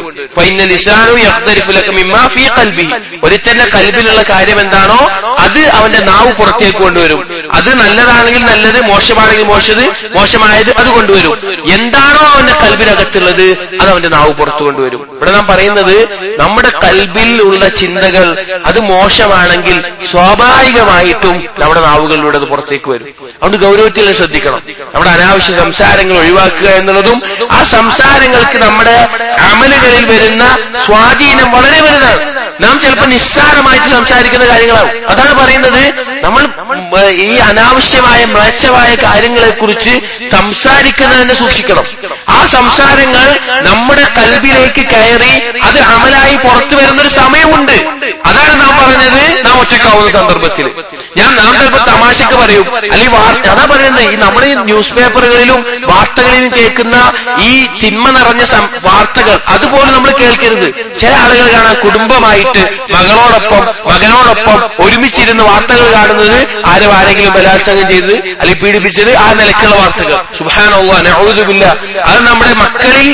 ഒരുത്തന്റെ കൽബിലുള്ള കാര്യം എന്താണോ അത് അവന്റെ നാവ് പുറത്തേക്ക് കൊണ്ടുവരും. അത് നല്ലതാണെങ്കിൽ നല്ലത്, മോശമാണെങ്കിൽ മോശമായത് അത് കൊണ്ടുവരും. എന്താണോ അവന്റെ കൽബിനകത്തുള്ളത് അത് അവന്റെ നാവ് പുറത്തു കൊണ്ടുവരും. ഇവിടെ നാം പറയുന്നത് നമ്മുടെ കൽബിൽ ഉള്ള ചിന്തകൾ അത് മോശമാണെങ്കിൽ സ്വാഭാവികമായിട്ടും നമ്മുടെ നാവുകളിലൂടെ അത് പുറത്തേക്ക് വരും. അതുകൊണ്ട് ഗൗരവത്തിൽ ശ്രദ്ധിക്കണം. നമ്മുടെ അനാവശ്യ സംസാരങ്ങൾ ഒഴിവാക്കുക എന്നുള്ളതും ആ സംസാരങ്ങൾക്ക് നമ്മുടെ അമലുകളിൽ വരുന്ന സ്വാധീനം വളരെ വലുതാണ്. നാം ചിലപ്പോൾ നിസ്സാരമായിട്ട് സംസാരിക്കുന്ന കാര്യങ്ങളാവും. അതാണ് പറയുന്നത്, നമ്മൾ ഈ അനാവശ്യമായ മ്ലേച്ഛമായ കാര്യങ്ങളെ കുറിച്ച് സംസാരിക്കുന്നതിനെ സൂക്ഷിക്കണം. ആ സംസാരങ്ങൾ നമ്മുടെ കൽബിലേക്ക് കയറി അത് അമലായി പുറത്തു വരുന്നൊരു സമയമുണ്ട്. അതാണ് നാം പറഞ്ഞത് നാം ഒറ്റക്കാവുന്ന സന്ദർഭത്തിൽ. നാം ചിലപ്പോൾ തമാശക്ക് പറയും, അല്ലെങ്കിൽ അതാ പറയുന്നത്, ഈ നമ്മുടെ ന്യൂസ് പേപ്പറുകളിലും വാർത്തകളിലും കേൾക്കുന്ന ഈ തിന്മ നിറഞ്ഞ വാർത്തകൾ അതുപോലെ നമ്മൾ കേൾക്കരുത്. ചില ആളുകൾ കാണാൻ കുടുംബമായിട്ട് മകനോടൊപ്പം ഒരുമിച്ചിരുന്ന് വാർത്തകൾ കാണുന്നത് ആരെങ്കിലും ബലാത്സംഗം ചെയ്തത് അല്ലെങ്കിൽ പീഡിപ്പിച്ചത് ആ നിലക്കുള്ള വാർത്തകൾ. സുബ്ഹാനല്ലാഹ്, നഊദു ബില്ലാഹ്. അത് നമ്മുടെ മക്കളിൽ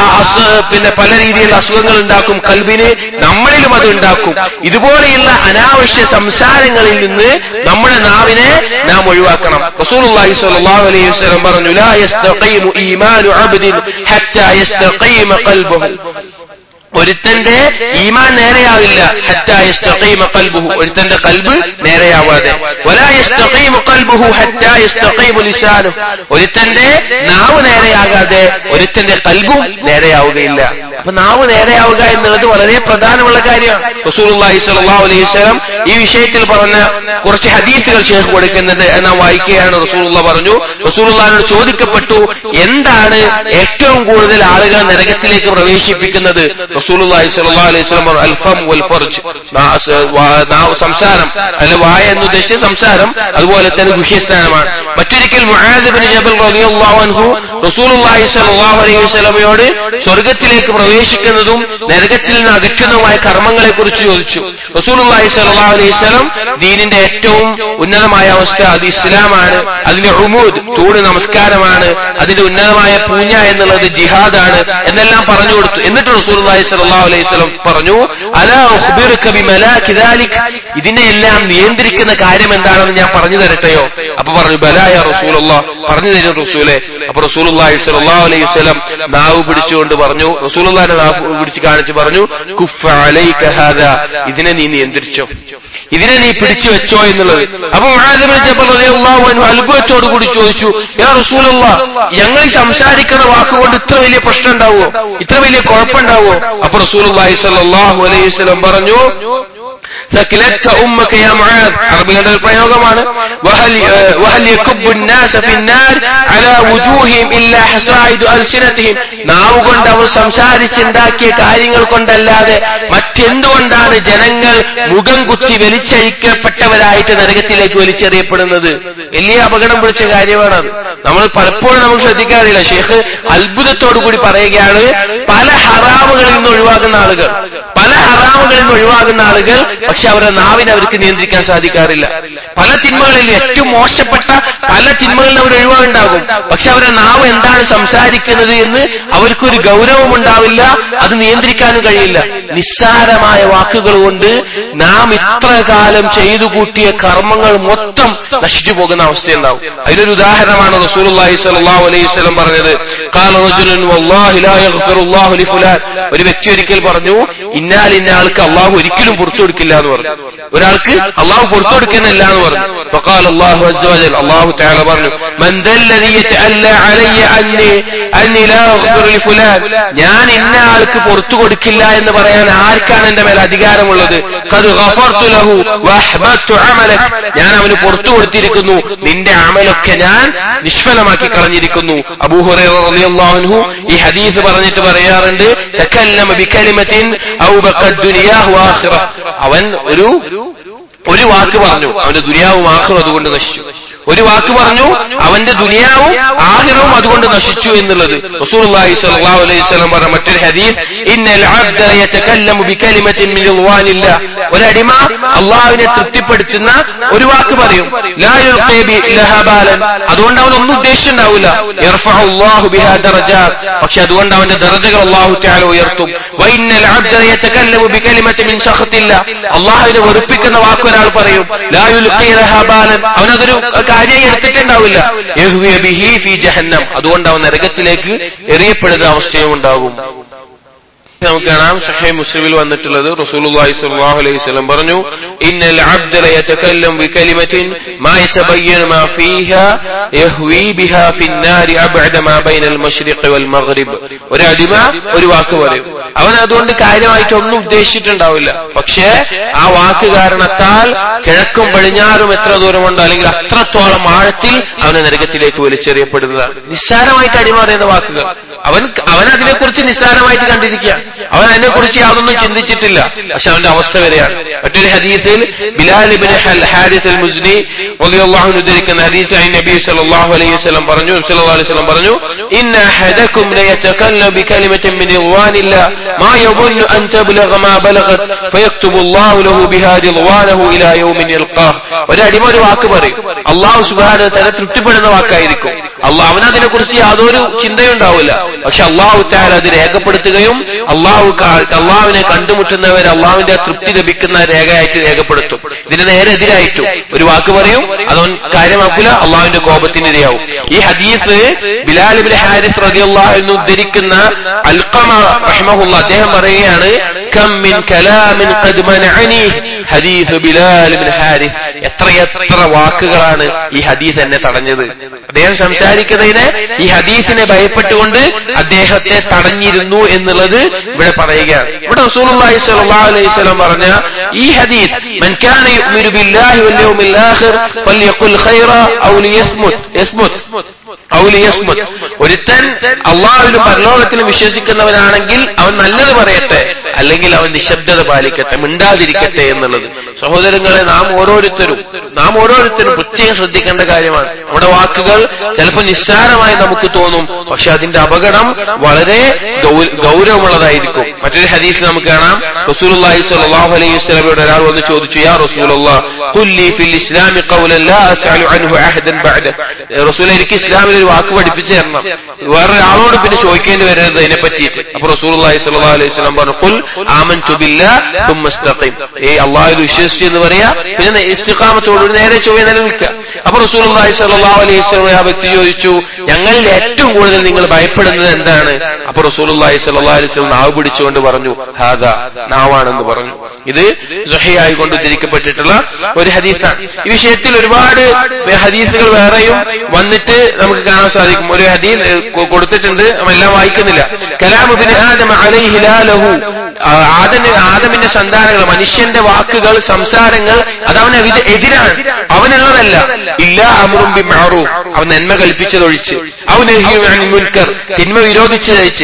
പല രീതിയിലുള്ള അസുഖങ്ങൾ ഉണ്ടാക്കും, കൽബിന് നമ്മളിലും അത് ഉണ്ടാക്കും. ഇതുപോലെയുള്ള അനാവശ്യ സംസാരങ്ങളിൽ നിന്ന് നമ്മുടെ നാവിനെ നാം ഒഴിവാക്കണം. റസൂലുള്ളാഹി സ്വല്ലല്ലാഹു അലൈഹി വസല്ലം പറഞ്ഞു, ലാ യസ്തഖീമു ഈമാനു അബ്ദിൻ ഹത്താ യസ്തഖീമ ഖൽബുഹു. ഒരുത്തന്റെ ഈമാൻ നേരെയാവില്ല ഹത്താ യസ്തഖീമ ഖൽബുഹു, ഒരുത്തന്റെ കൽബ് നേരെയാവാതെ. വലാ യസ്തഖീമു ഖൽബുഹു ഹത്താ യസ്തഖീമു ലിസാനുഹു, ഒരുത്തന്റെ നാവ് നേരെയാകാതെ ഒരുത്തന്റെ കൽബും നേരെയാവുകയില്ല. അപ്പൊ നാവ് നേരെയാവുക എന്നുള്ളത് വളരെ പ്രധാനമുള്ള കാര്യമാണ്. റസൂലുള്ളാഹി സ്വല്ലല്ലാഹു അലൈഹി വസല്ലം ഈ വിഷയത്തിൽ പറഞ്ഞ കുറച്ച് ഹദീസുകൾ ശൈഖ് കൊടുക്കുന്നുണ്ട്. നാം വായിക്കുകയാണ്. റസൂലുള്ളാഹി പറഞ്ഞു, റസൂലുള്ളാഹിയോട് ചോദിക്കപ്പെട്ടു, എന്താണ് ഏറ്റവും കൂടുതൽ ആളുകൾ നരകത്തിലേക്ക് പ്രവേശിപ്പിക്കുന്നത്? റസൂലുള്ളാഹി സ്വല്ലല്ലാഹു അലൈഹി വസല്ലം പറഞ്ഞു, അൽഫം വൽ ഫർജ്, സംസാരം, അല്ല വായ എന്ന് ഉദ്ദേശിച്ച സംസാരം, അതുപോലെ തന്നെ ഗുഹ്യസ്ഥാനമാണ്. മറ്റൊരിക്കൽ മുആദ് ഇബ്നു ജബൽ റളിയല്ലാഹു അൻഹു റസൂലുള്ളാഹി സ്വല്ലല്ലാഹു അലൈഹി വസല്ലമയോട് സ്വർഗ്ഗത്തിലേക്ക് പ്രവേശിക്കുന്നതും നരകത്തിൽ നിന്ന് അകറ്റുന്നതുമായ കർമ്മങ്ങളെ കുറിച്ച് ചോദിച്ചു. റസൂലുള്ളാഹി സ്വല്ലല്ലാഹു അലൈഹി വസല്ലം ദീനിന്റെ ഏറ്റവും ഉന്നതമായ അവസ്ഥ അത് ഇസ്ലാമാണ്, അതിന്റെ ഉമൂദ് തൂണ് നമസ്കാരമാണ്, അതിന്റെ ഉന്നതമായ പൂഞ്ഞ എന്നുള്ളത് ജിഹാദാണ് എന്നെല്ലാം പറഞ്ഞു കൊടുത്തു. എന്നിട്ട് റസൂലുള്ളാഹി സ്വല്ലല്ലാഹു അലൈഹി വസല്ലം പറഞ്ഞു, അലാ ഉഖ്ബിറുക ബിമലാകി ദാലിക്, ഇതിനെ എല്ലാം നിയന്ത്രിക്കുന്ന കാര്യം എന്താണെന്ന് ഞാൻ പറഞ്ഞു തരട്ടെയോ? അപ്പൊ പറഞ്ഞു, ബലാ യാ റസൂലുള്ളാഹ്, പറഞ്ഞു തരും റസൂലേ. അപ്പൊ റസൂലുള്ളാഹി സ്വല്ലല്ലാഹു അലൈഹി വസല്ലം നാവ് പിടിച്ചുകൊണ്ട് പറഞ്ഞു, റസൂലുള്ളാഹിന്റെ നാവ് പിടിച്ച് കാണിച്ച് പറഞ്ഞു, കുഫ അലൈക ഹാദാ, ഇതിനെ നീ നിയന്ത്രിച്ചോ, ഇതിനെ നീ പിടിച്ചു വെച്ചോ എന്നുള്ളത്. അപ്പൊ മുആദ് ഇബ്നു ജബൽ റളിയല്ലാഹു അൻഹു അത്ഭുതത്തോടു കൂടി ചോദിച്ചു, യാ റസൂലല്ലാഹ്, ഞങ്ങൾ സംസാരിക്കുന്ന വാക്കുകൊണ്ട് ഇത്ര വലിയ പ്രശ്നം ഉണ്ടാവോ, ഇത്ര വലിയ കുഴപ്പമുണ്ടാവോ? അപ്പൊ റസൂലുള്ളാഹി സ്വല്ലല്ലാഹു അലൈഹി വസല്ലം പറഞ്ഞു, ثكلتك أمك يا معاذ, അറബികളുടെ പ്രയോഗമാണ്. وهل يكب الناس في النار على وجوههم إلا حصائد ألسنتهم, നാവ് കൊണ്ട് അവർ സംസാരിച്ചുണ്ടാക്കിയ കാര്യങ്ങൾ കൊണ്ടല്ലാതെ മറ്റെന്തുകൊണ്ടാണ് ജനങ്ങൾ മുഖം കുത്തി വലിച്ചഴിക്കപ്പെട്ടവരായിട്ട് നരകത്തിലേക്ക് വലിച്ചെറിയപ്പെടുന്നത്? വലിയ അപകടം പിടിച്ച കാര്യമാണത്. നമ്മൾ പലപ്പോഴും നമുക്ക് ശ്രദ്ധിക്കാറില്ല. ഷെയ്ഖ് അത്ഭുതത്തോടു കൂടി പറയുകയാണ്, പല ഹറാമുകളിൽ നിന്ന് ഒഴിവാകുന്ന ആളുകൾ, പല ഹറാമുകളിൽ നിന്ന് ഒഴിവാകുന്ന ആളുകൾ, പക്ഷെ അവരുടെ നാവിനെ അവർക്ക് നിയന്ത്രിക്കാൻ സാധിക്കാറില്ല. പല തിന്മകളിൽ ഏറ്റവും മോശപ്പെട്ട പല തിന്മകളിൽ അവർ ഒഴിവാകുണ്ടാകും, പക്ഷെ അവരുടെ നാവ് എന്താണ് സംസാരിക്കുന്നത് എന്ന് അവർക്കൊരു ഗൗരവം ഉണ്ടാവില്ല, അത് നിയന്ത്രിക്കാനും കഴിയില്ല. നിസ്സാരമായ വാക്കുകൾ കൊണ്ട് നാം ഇത്ര കാലം ചെയ്തു കൂട്ടിയ കർമ്മങ്ങൾ മൊത്തം നശിച്ചു പോകുന്ന അവസ്ഥയുണ്ടാവും. അതിലൊരു ഉദാഹരണമാണ് റസൂലുള്ളാഹി സ്വല്ലല്ലാഹു അലൈഹി വസല്ലം പറഞ്ഞത്. ഖാല റജുലുൻ വല്ലാഹി ലാ യഗ്ഫിറുല്ലാഹു ലിഫുലാൻ, ഒരു വ്യക്തി ഒരിക്കൽ പറഞ്ഞു, ഇന്നാൽ ഇന്ന ആൾക്ക് അള്ളാഹു ഒരിക്കലും പുറത്തു കൊടുക്കില്ല എന്ന് പറഞ്ഞു. ഒരാൾക്ക് അള്ളാഹു പുറത്തു കൊടുക്കുന്നില്ല എന്ന് പറഞ്ഞു. ഫഖാല അല്ലാഹു അസ്സ വജൽ, അല്ലാഹു തആല പറഞ്ഞു, മൻ ദല്ലദി യതഅല്ല അലയ്യ അന്നി ലാ അഗ്ഫിറു ലിഫുലാൻ, ഞാൻ ഇന്ന ആൾക്ക് പുറത്തു കൊടുക്കില്ല എന്ന് പറയാൻ ആർക്കാണ് എന്റെ മേൽ അധികാരമുള്ളത്? ഖദ് ഗഫർതു ലഹു വഅഹ്ബത്തു അമലക്, ഞാൻ അവന് പുറത്തു കൊടുത്തിരിക്കുന്നു, നിന്റെ അമലൊക്കെ ഞാൻ നിഷ്ഫലമാക്കി കളഞ്ഞിരിക്കുന്നു. അബൂ ഹുറൈറ റളിയല്ലാഹു അൻഹു ഈ ഹദീസ് പറഞ്ഞിട്ട് പറയാറുണ്ട്, തകല്ലമ ബികലിമത്തിൻ ഔ ബഖദ് ദുനിയാഹു ആഖിറ, അവൻ ഒരു വാക്ക് പറഞ്ഞു, അവന്റെ ദുനിയാവും ആഖിറവും അതുകൊണ്ട് നശിച്ചു. ഒരു വാക്ക് പറഞ്ഞു, അവന്റെ ദുനിയാവും ആഖിറവും അതുകൊണ്ട് നശിച്ചു എന്നുള്ളത് റസൂലുള്ളാഹി സ്വല്ലല്ലാഹു അലൈഹി വസല്ലം പറഞ്ഞ മറ്റൊരു ഹദീസ്, ഇന്നൽ അബ്ദ യതകല്ലമു ബികലിമത്തിൻ മിൻ റിദ്വാനില്ലാ, ഒരടിമ അല്ലാഹുവിനെ തൃപ്തിപ്പെടുത്തുന്ന ഒരു വാക്ക് പറയും, ലാ യുൽഖി ബിലഹാ ബാലൻ, അതുകൊണ്ട് അവൻ ഒന്നും ഉദ്ദേശിച്ചിട്ടുണ്ടാവില്ല, യർഫഉ അല്ലാഹു ബിഹാ ദറജാത്ത്, പക്ഷെ അതുകൊണ്ട് അവന്റെ ദറജകൾ അല്ലാഹു തആല ഉയർത്തും. വഇന്നൽ അബ്ദ യതകല്ലമു ബികലിമത്തിൻ മിൻ സഖത്തില്ലാ, അല്ലാഹുവിനെ വെറുപ്പിക്കുന്ന വാക്ക് ഒരാൾ പറയും, ലാ യുൽഖി ലഹാ ബാലൻ, അവനതൊരു കാര്യം എടുത്തിട്ടുണ്ടാവില്ല, യഹ്വി ബിഹി ഫീ ജഹന്നം, അതുകൊണ്ട് അവൻ നരകത്തിലേക്ക് എറിയപ്പെടുന്ന അവസ്ഥയും ഉണ്ടാകും. നമുക്ക് കാണാം സഹീഹ് മുസ്ലിമിൽ വന്നിട്ടുള്ളത്, റസൂലുള്ളാഹി സ്വല്ലല്ലാഹു അലൈഹി വസല്ലം പറഞ്ഞു, ഇന്നൽ അബ്ദ ലയതകല്ലം ബികലിമത്തിൻ മാ യതബയ്യനു മാ ഫീഹാ യഹ്വി ബിഹാ ഫിന്നാരി അബ്അദ മാ ബൈനൽ മശ്രിഖി വൽ മഗ്രിബ്, ഒരു അടിമ ഒരു വാക്ക് പറയും, അവൻ അതുകൊണ്ട് കാര്യമായിട്ട് ഒന്നും ഉദ്ദേശിച്ചിട്ടുണ്ടാവില്ല, പക്ഷേ ആ വാക്ക് കാരണത്താൽ കിഴക്കും പടിഞ്ഞാറും എത്ര ദൂരമുണ്ടോ അല്ലെങ്കിൽ അത്രത്തോളം ആഴത്തിൽ അവനെ നരകത്തിലേക്ക് വലിച്ചെറിയപ്പെടുന്നതാണ്. നിസ്സാരമായിട്ട് അടിമ പറയുന്ന വാക്കുകൾ, അവൻ അതിനെക്കുറിച്ച് നിസ്സാരമായിട്ട് കണ്ടിരിക്കുക, അവൻ അതിനെക്കുറിച്ച് യാതൊന്നും ചിന്തിച്ചിട്ടില്ല, പക്ഷെ അവന്റെ അവസ്ഥ വരെയാണ്. മറ്റൊരു ഹദീസിൽ ബിലാൽ ഇബ്നു ഹാരിസ് അൽ മുസ്നി റളിയല്ലാഹു അൻഹു ഉദ്ധരിക്കുന്ന ഹദീസ് നബി സല്ലല്ലാഹു അലൈഹി വസല്ലം പറഞ്ഞു, ഇന്ന അഹദകും ലയതകല്ലമു ബികലിമത്തിൻ മിൻ റിദ്വാനില്ലാ മാ യظن അൻ തബ്ലഗ മാ ബലഗത് ഫയക്തുബു അല്ലാഹു ലഹു ബിഹാ റിദ്വാനഹു ഇലാ യൗമിൻ യൽഖാഹ്, ഒരു അടിമ ഒരു വാക്ക് പറയും, അല്ലാഹു സുബ്ഹാനഹു വ തആല തൃപ്തിപ്പെടുന്ന വാക്കായിരിക്കും, അവൻ അതിനെക്കുറിച്ച് യാതൊരു ചിന്തയുണ്ടാവില്ല, പക്ഷെ അല്ലാഹു തആല അത് രേഖപ്പെടുത്തുകയും അള്ളാഹുവിനെ കണ്ടുമുട്ടുന്നവർ അള്ളാഹുവിന്റെ തൃപ്തി ലഭിക്കുന്ന രേഖയായിട്ട് രേഖപ്പെടുത്തും. ഇതിന് നേരെ എതിരായിട്ടും ഒരു വാക്ക് പറയും, അതവൻ കാര്യമാക്കില്ല, അള്ളാഹുവിന്റെ കോപത്തിന് ഇരയാവും. ഈ ഹദീസ് ബിലാൽ ഇബ്നു ഹാരിസ് റളിയല്ലാഹു അൻഹു ഉദ്ധരിക്കുന്ന അൽഖമ റഹിമഹുല്ലാഹ് അദ്ദേഹം പറയുകയാണ്, കം മിൻ കലാമിൻ ഖദ് മനഅനി ഹദീസ് ബിലാൽ ഇബ്നു ഹാരിസ്, എത്രയെത്ര വാക്കുകളാണ് ഈ ഹദീസ് എന്നെ തടഞ്ഞത്. അദ്ദേഹം സംസാരിക്കുന്നതിന് ഈ ഹദീസിനെ ഭയപ്പെട്ടുകൊണ്ട് അദ്ദേഹത്തെ തടഞ്ഞിരുന്നു എന്നുള്ളത് ഇവിടെ പറയുകയാണ്. ഇവിടെ റസൂലുള്ളാഹി സ്വല്ലല്ലാഹു അലൈഹി വസല്ലം പറഞ്ഞ ഈ ഹദീസ്, മൻ കാന യുഅ്മിനു ബില്ലാഹി വൽ യൗമിൽ ആഖിർ ഫൽയഖുൽ ഖൈറ ഔ ലിയസ്മുത്, ഒരുത്തൻ അള്ളാഹുവിലും പരലോകത്തിലും വിശ്വസിക്കുന്നവനാണെങ്കിൽ അവൻ നല്ലത് പറയട്ടെ, അല്ലെങ്കിൽ അവൻ നിശബ്ദത പാലിക്കട്ടെ, മിണ്ടാതിരിക്കട്ടെ എന്നുള്ളത് സഹോദരങ്ങളെ, നാം ഓരോരുത്തരും പ്രത്യേകം ശ്രദ്ധിക്കേണ്ട കാര്യമാണ്. നമ്മുടെ വാക്കുകൾ ചിലപ്പോൾ നിസ്സാരമായി നമുക്ക് തോന്നും, പക്ഷെ അതിന്റെ അപകടം വളരെ ഗൗരവമുള്ളതായിരിക്കും. മറ്റൊരു ഹദീസിൽ നമുക്ക് കാണാം, റസൂലുള്ളാഹി സ്വല്ലല്ലാഹു അലൈഹി വസല്ലമയോട് ഒരാൾ വന്ന് ചോദിച്ചു, യാ റസൂലല്ലാഹ് ഖുല്ലി ഫിൽ ഇസ്ലാമി ഖൗലൻ ലാ അസ്അലു അൻഹു അഹദൻ ബഅദ. റസൂലേ, എനിക്ക് ഇസ്ലാമിൽ ഒരു വാക്ക് പഠിപ്പിച്ചു തരണം, വേറൊരാളോട് പിന്നെ ചോദിക്കേണ്ടി വരരുത് അതിനെ പറ്റിയിട്ട്. അപ്പൊ റസൂലുള്ളാഹി സ്വല്ലല്ലാഹു അലൈഹി വസല്ലം പറഞ്ഞു, ഖുൽ ആമൻതു ബില്ലാഹ് തുമ്മ ഇസ്തഖിം. അല്ലാഹുവിൽ വിശ്വസിച്ചു എന്ന് പറയാ, പിന്നെ ഇസ്തിഖാമത്തോട് നേരെ ചൊവ്വേ നിലനിൽക്കുക. അപ്പൊ റസൂലുള്ളാഹി സ്വല്ലല്ലാഹു അലൈഹി വസല്ലം ആ വ്യക്തി ചോദിച്ചു, ഞങ്ങളിൽ ഏറ്റവും കൂടുതൽ നിങ്ങൾ ഭയപ്പെടുന്നത് എന്താണ്? അപ്പൊ റസൂലുള്ളാഹി സ്വല്ലല്ലാഹു അലൈഹി വസല്ലം നാവ് പിടിച്ചുകൊണ്ട് പറഞ്ഞു, ഹാദാ, നാവാണെന്ന് പറഞ്ഞു. ഇത് സ്വഹീഹായി കൊണ്ട് ഉദ്ധരിക്കപ്പെട്ടിട്ടുള്ള ഒരു ഹദീസാണ്. ഈ വിഷയത്തിൽ ഒരുപാട് ഹദീസുകൾ വേറെയും വന്നിട്ട് നമുക്ക് കാണാൻ സാധിക്കും. ഒരു ഹദീസ് കൊടുത്തിട്ടുണ്ട്, എല്ലാം വായിക്കുന്നില്ല. കലാമു ഇബ്നു ആദം അലൈഹി ലാലഹു, ആദമിന്റെ സന്താനങ്ങൾ, മനുഷ്യന്റെ വാക്കുകൾ, സംസാരങ്ങൾ അതവന് എതിരാണ്, അവനുള്ളതല്ല. ഇല്ലാ അംറുൻ ബിമഅറൂഫ്, അവൻ നന്മ കൽപ്പിച്ചതൊഴിച്ച്, ഔ നഹ്യുൻ അനിൽ മുൻകർ, തിന്മ വിരോധിച്ചതൊഴിച്ച്,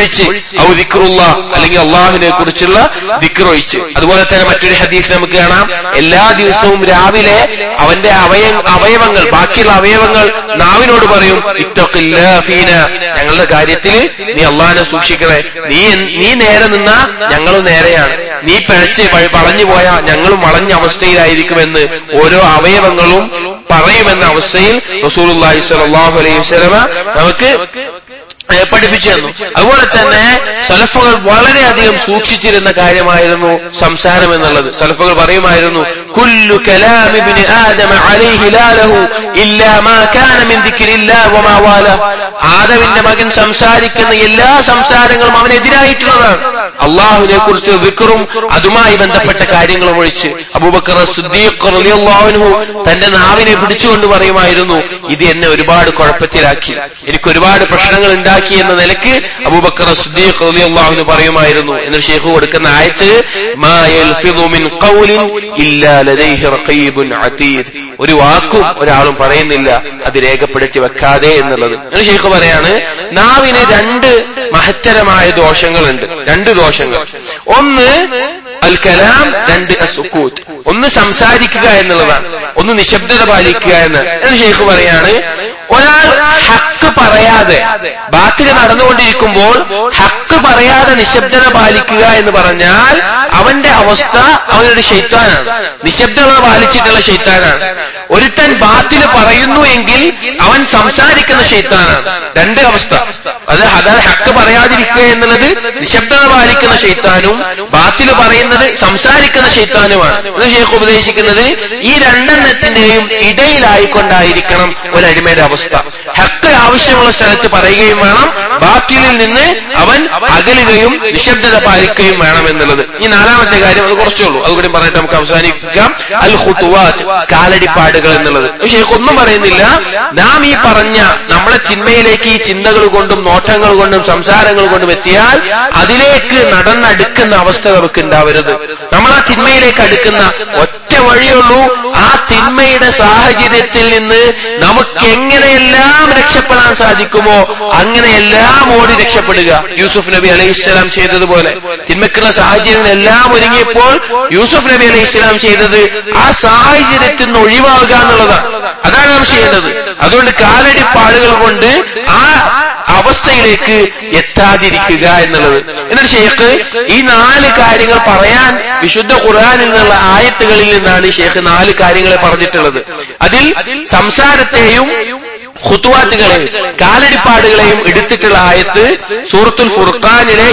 ഔ ദിക്റുല്ലാഹ്, അല്ലെങ്കിൽ അല്ലാഹുവിനെ കുറിച്ചുള്ള ദിക്ർ ഒഴിച്ച്. അതുപോലെ തന്നെ മറ്റൊരു ഹദീസ് നമുക്ക് കാണാം, എല്ലാ ദിവസവും രാവിലെ അവന്റെ അവയവങ്ങൾ, ബാക്കിയുള്ള അവയവങ്ങൾ നാവിനോട് പറയും, ഇത്തഖില്ലാഹ ഫീന, ഞങ്ങളുടെ കാര്യത്തിൽ നീ അല്ലാഹുവിനെ സൂക്ഷിക്കണേ. നീ നേരെ നിന്നാ ഞങ്ങളും നേരെയാണ്, നീ പിഴച്ച് വളഞ്ഞു പോയാൽ ഞങ്ങളും വളഞ്ഞ അവസ്ഥയിലായിരിക്കുമെന്ന് ഓരോ അവയവങ്ങളും പറയുമെന്ന അവസ്ഥയിൽ റസൂലുള്ളാഹി സ്വല്ലല്ലാഹു അലൈഹി വസല്ലം നമുക്ക് പഠിപ്പിച്ചു തന്നു. അതുപോലെ തന്നെ സലഫുകൾ വളരെയധികം സൂക്ഷിച്ചിരുന്ന കാര്യമായിരുന്നു സംസാരം എന്നുള്ളത്. സലഫുകൾ പറയുമായിരുന്നു, കുല്ലു കലാമി ഇബ്നു ആദം അലൈഹി ലാലഹു ഇല്ലാ മാ കാന മിൻ ദിക്രില്ലാഹി വമാ വാല. ആദമിന്റെ മകൻ സംസാരിക്കുന്ന എല്ലാ സംസാരങ്ങളും അവനെതിരായിട്ടുള്ളതാണ്, അല്ലാഹുവിനെ കുറിച്ച് ദിക്റും അതുമായി ബന്ധപ്പെട്ട കാര്യങ്ങളും ഒഴിച്ച്. അബൂബക്കർ സിദ്ദീഖ് റളിയല്ലാഹു അൻഹു തന്റെ നാവിനെ പിടിച്ചുകൊണ്ട് പറയുമായിരുന്നു, ഇത് എന്നെ ഒരുപാട് കുഴപ്പത്തിലാക്കി, എനിക്ക് ഒരുപാട് പ്രശ്നങ്ങൾ ഉണ്ടാക്കി എന്ന നിലയ്ക്ക് അബൂബക്കർ സിദ്ദീഖ് റളിയല്ലാഹു അൻഹു പറയുമായിരുന്നു. എന്നിട്ട് ഷെയ്ഖ് കൊടുക്കുന്ന ആയത്ത്, മാ യൽഫിദു മിൻ ഖൗലിൻ ഇല്ലാ ലദൈഹി റഖീബുൻ അതീദ്, ഒരു വാക്കും ഒരാളും പറയുന്നില്ല അത് രേഖപ്പെടുത്തി വെക്കാതെ എന്നുള്ളത്. എന്നിട്ട് ഷെയ്ഖ് പറയാണ്, നാവിന് രണ്ട് മഹത്തരമായ ദോഷങ്ങളുണ്ട്, രണ്ട് ദോഷങ്ങൾ. ഒന്ന് അൽ കലാം, രണ്ട് അസുക്കൂത്ത്. ഒന്ന് സംസാരിക്കുക എന്നുള്ളതാണ്, ഒന്ന് നിശബ്ദത പാലിക്കുക എന്നാണ്. എന്നിട്ട് ഷെയ്ഖ് പറയാണ്, ഒരാൾ ഹക്ക് പറയാതെ ബാത്തിൽ നടന്നുകൊണ്ടിരിക്കുമ്പോൾ ഹക്ക് പറയാതെ നിശബ്ദത പാലിക്കുക എന്ന് പറഞ്ഞാൽ അവന്റെ അവസ്ഥ അവനൊരു ശൈത്താനാണ്, നിശബ്ദത പാലിച്ചിട്ടുള്ള ശൈത്താനാണ്. ഒരുത്തൻ ബാത്തിൽ പറയുന്നു എങ്കിൽ അവൻ സംസാരിക്കുന്ന ശൈത്താനാണ്. രണ്ട് അവസ്ഥ, അതായത് ഹക്ക് പറയാതിരിക്കുക എന്നുള്ളത് നിശബ്ദത പാലിക്കുന്ന ശൈത്താനും, ബാത്തിൽ പറയുന്നത് സംസാരിക്കുന്ന ശൈത്താനുമാണ്. ഇത് ഷെയ്ഖ് ഉപദേശിക്കുന്നത് ഈ രണ്ടെണ്ണത്തിന്റെയും ഇടയിലായിക്കൊണ്ടായിരിക്കണം ഒരടിമയുടെ അവസ്ഥ. ഹക്ക് ആവശ്യമുള്ള സ്ഥലത്ത് പറയുകയും വേണം, ബാത്തിലിൽ നിന്ന് അവൻ അകലുകയും നിശബ്ദത പാലിക്കുകയും വേണം എന്നുള്ളത്. ഈ നാലാമത്തെ കാര്യം, അത് കുറച്ചേ ഉള്ളൂ, അതുകൂടി പറഞ്ഞിട്ട് നമുക്ക് അവസാനിപ്പിക്കാം. അൽ ഖുതുവാത്ത്, കാലടിപ്പാടുകൾ എന്നുള്ളത്. ഷെയ്ഖ് ഒന്നും പറയുന്നില്ല. നാം ഈ പറഞ്ഞ നമ്മളെ ചിന്മയിലേക്ക് ഈ ചിന്തകൾ കൊണ്ടും നോട്ടങ്ങൾ കൊണ്ടും സംസാരങ്ങൾ കൊണ്ടും എത്തിയാൽ അതിലേക്ക് നടന്നടുക്കുന്ന അവസ്ഥ നമുക്ക് ഉണ്ടാവരുത്. നമ്മൾ ആ തിന്മയിലേക്ക് അടുക്കുന്ന ഒറ്റ വഴിയുള്ളൂ, ആ തിന്മയുടെ സാഹചര്യത്തിൽ നിന്ന് നമുക്ക് എങ്ങനെയെല്ലാം രക്ഷപ്പെടാൻ സാധിക്കുമോ അങ്ങനെയെല്ലാം ഓടി രക്ഷപ്പെടുക. യൂസുഫ് നബി അലൈഹിസ്സലാം ചെയ്തതുപോലെ തിന്മക്കുള്ള സാഹചര്യങ്ങൾ എല്ലാം ഒരുങ്ങിയപ്പോൾ യൂസുഫ് നബി അലൈഹിസ്സലാം ചെയ്തത് ആ സാഹചര്യത്തിൽ നിന്ന് ഒഴിവാകുക എന്നുള്ളതാണ്. അതാണ് നാം ചെയ്യേണ്ടത്. അതുകൊണ്ട് കാലടിപ്പാടുകൾ കൊണ്ട് ആ അവസ്ഥയിലേക്ക് എത്താതിരിക്കുക എന്നുള്ളത്. എന്നിട്ട് ഷെയ്ഖ് ഈ 4 കാര്യങ്ങൾ പറയാൻ വിശുദ്ധ ഖുർആനിൽ നിന്നുള്ള ആയത്തുകളിൽ നിന്നാണ് ഷെയ്ഖ് 4 കാര്യങ്ങളെ പറഞ്ഞിട്ടുള്ളത്. അതിൽ സംസാരത്തെയും ഖുതുവാത്തുകളെയും കാലടിപ്പാടുകളെയും എടുത്തിട്ടുള്ള ആയത്ത് സൂറത്തുൽ ഫുർഖാനിലെ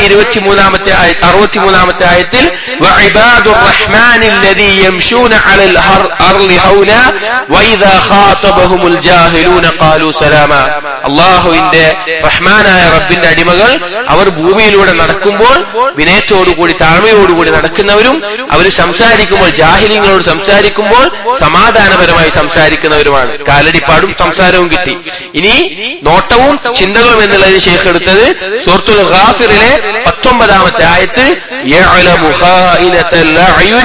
63-ാമത്തെ ആയത്തിൽ വഇബാദുർ റഹ്മാനില്ലദീ യംശൂന അലൽ അർളി ഹൗന വഇദാ ഖാതബഹുമുൽ ജാഹിലൂന ഖാലൂ സലാമാ. അല്ലാഹുവിന്റെ റഹ്മാനായ റബ്ബിന്റെ അടിമകൾ അവർ ഭൂമിയിലൂടെ നടക്കുമ്പോൾ വിനയത്തോടുകൂടി താഴ്മയോടുകൂടി നടക്കുന്നവരും അവർ സംസാരിക്കുമ്പോൾ ജാഹിലിങ്ങളോട് സംസാരിക്കുമ്പോൾ സമാധാനപരമായി സംസാരിക്കുന്നവരുമാണ്. കാലടിപ്പാടും സംസാരവും കിട്ടി. ഇനി നോട്ടവും ചിന്തകളും എന്നുള്ളതിന് ശേഷം എടുത്തത് സൂറത്തുൽ ഗാഫിറിലെ 19-ാമത്തെ ആയത്ത് യഅലമു ഖായിനത്തൽ അയുനി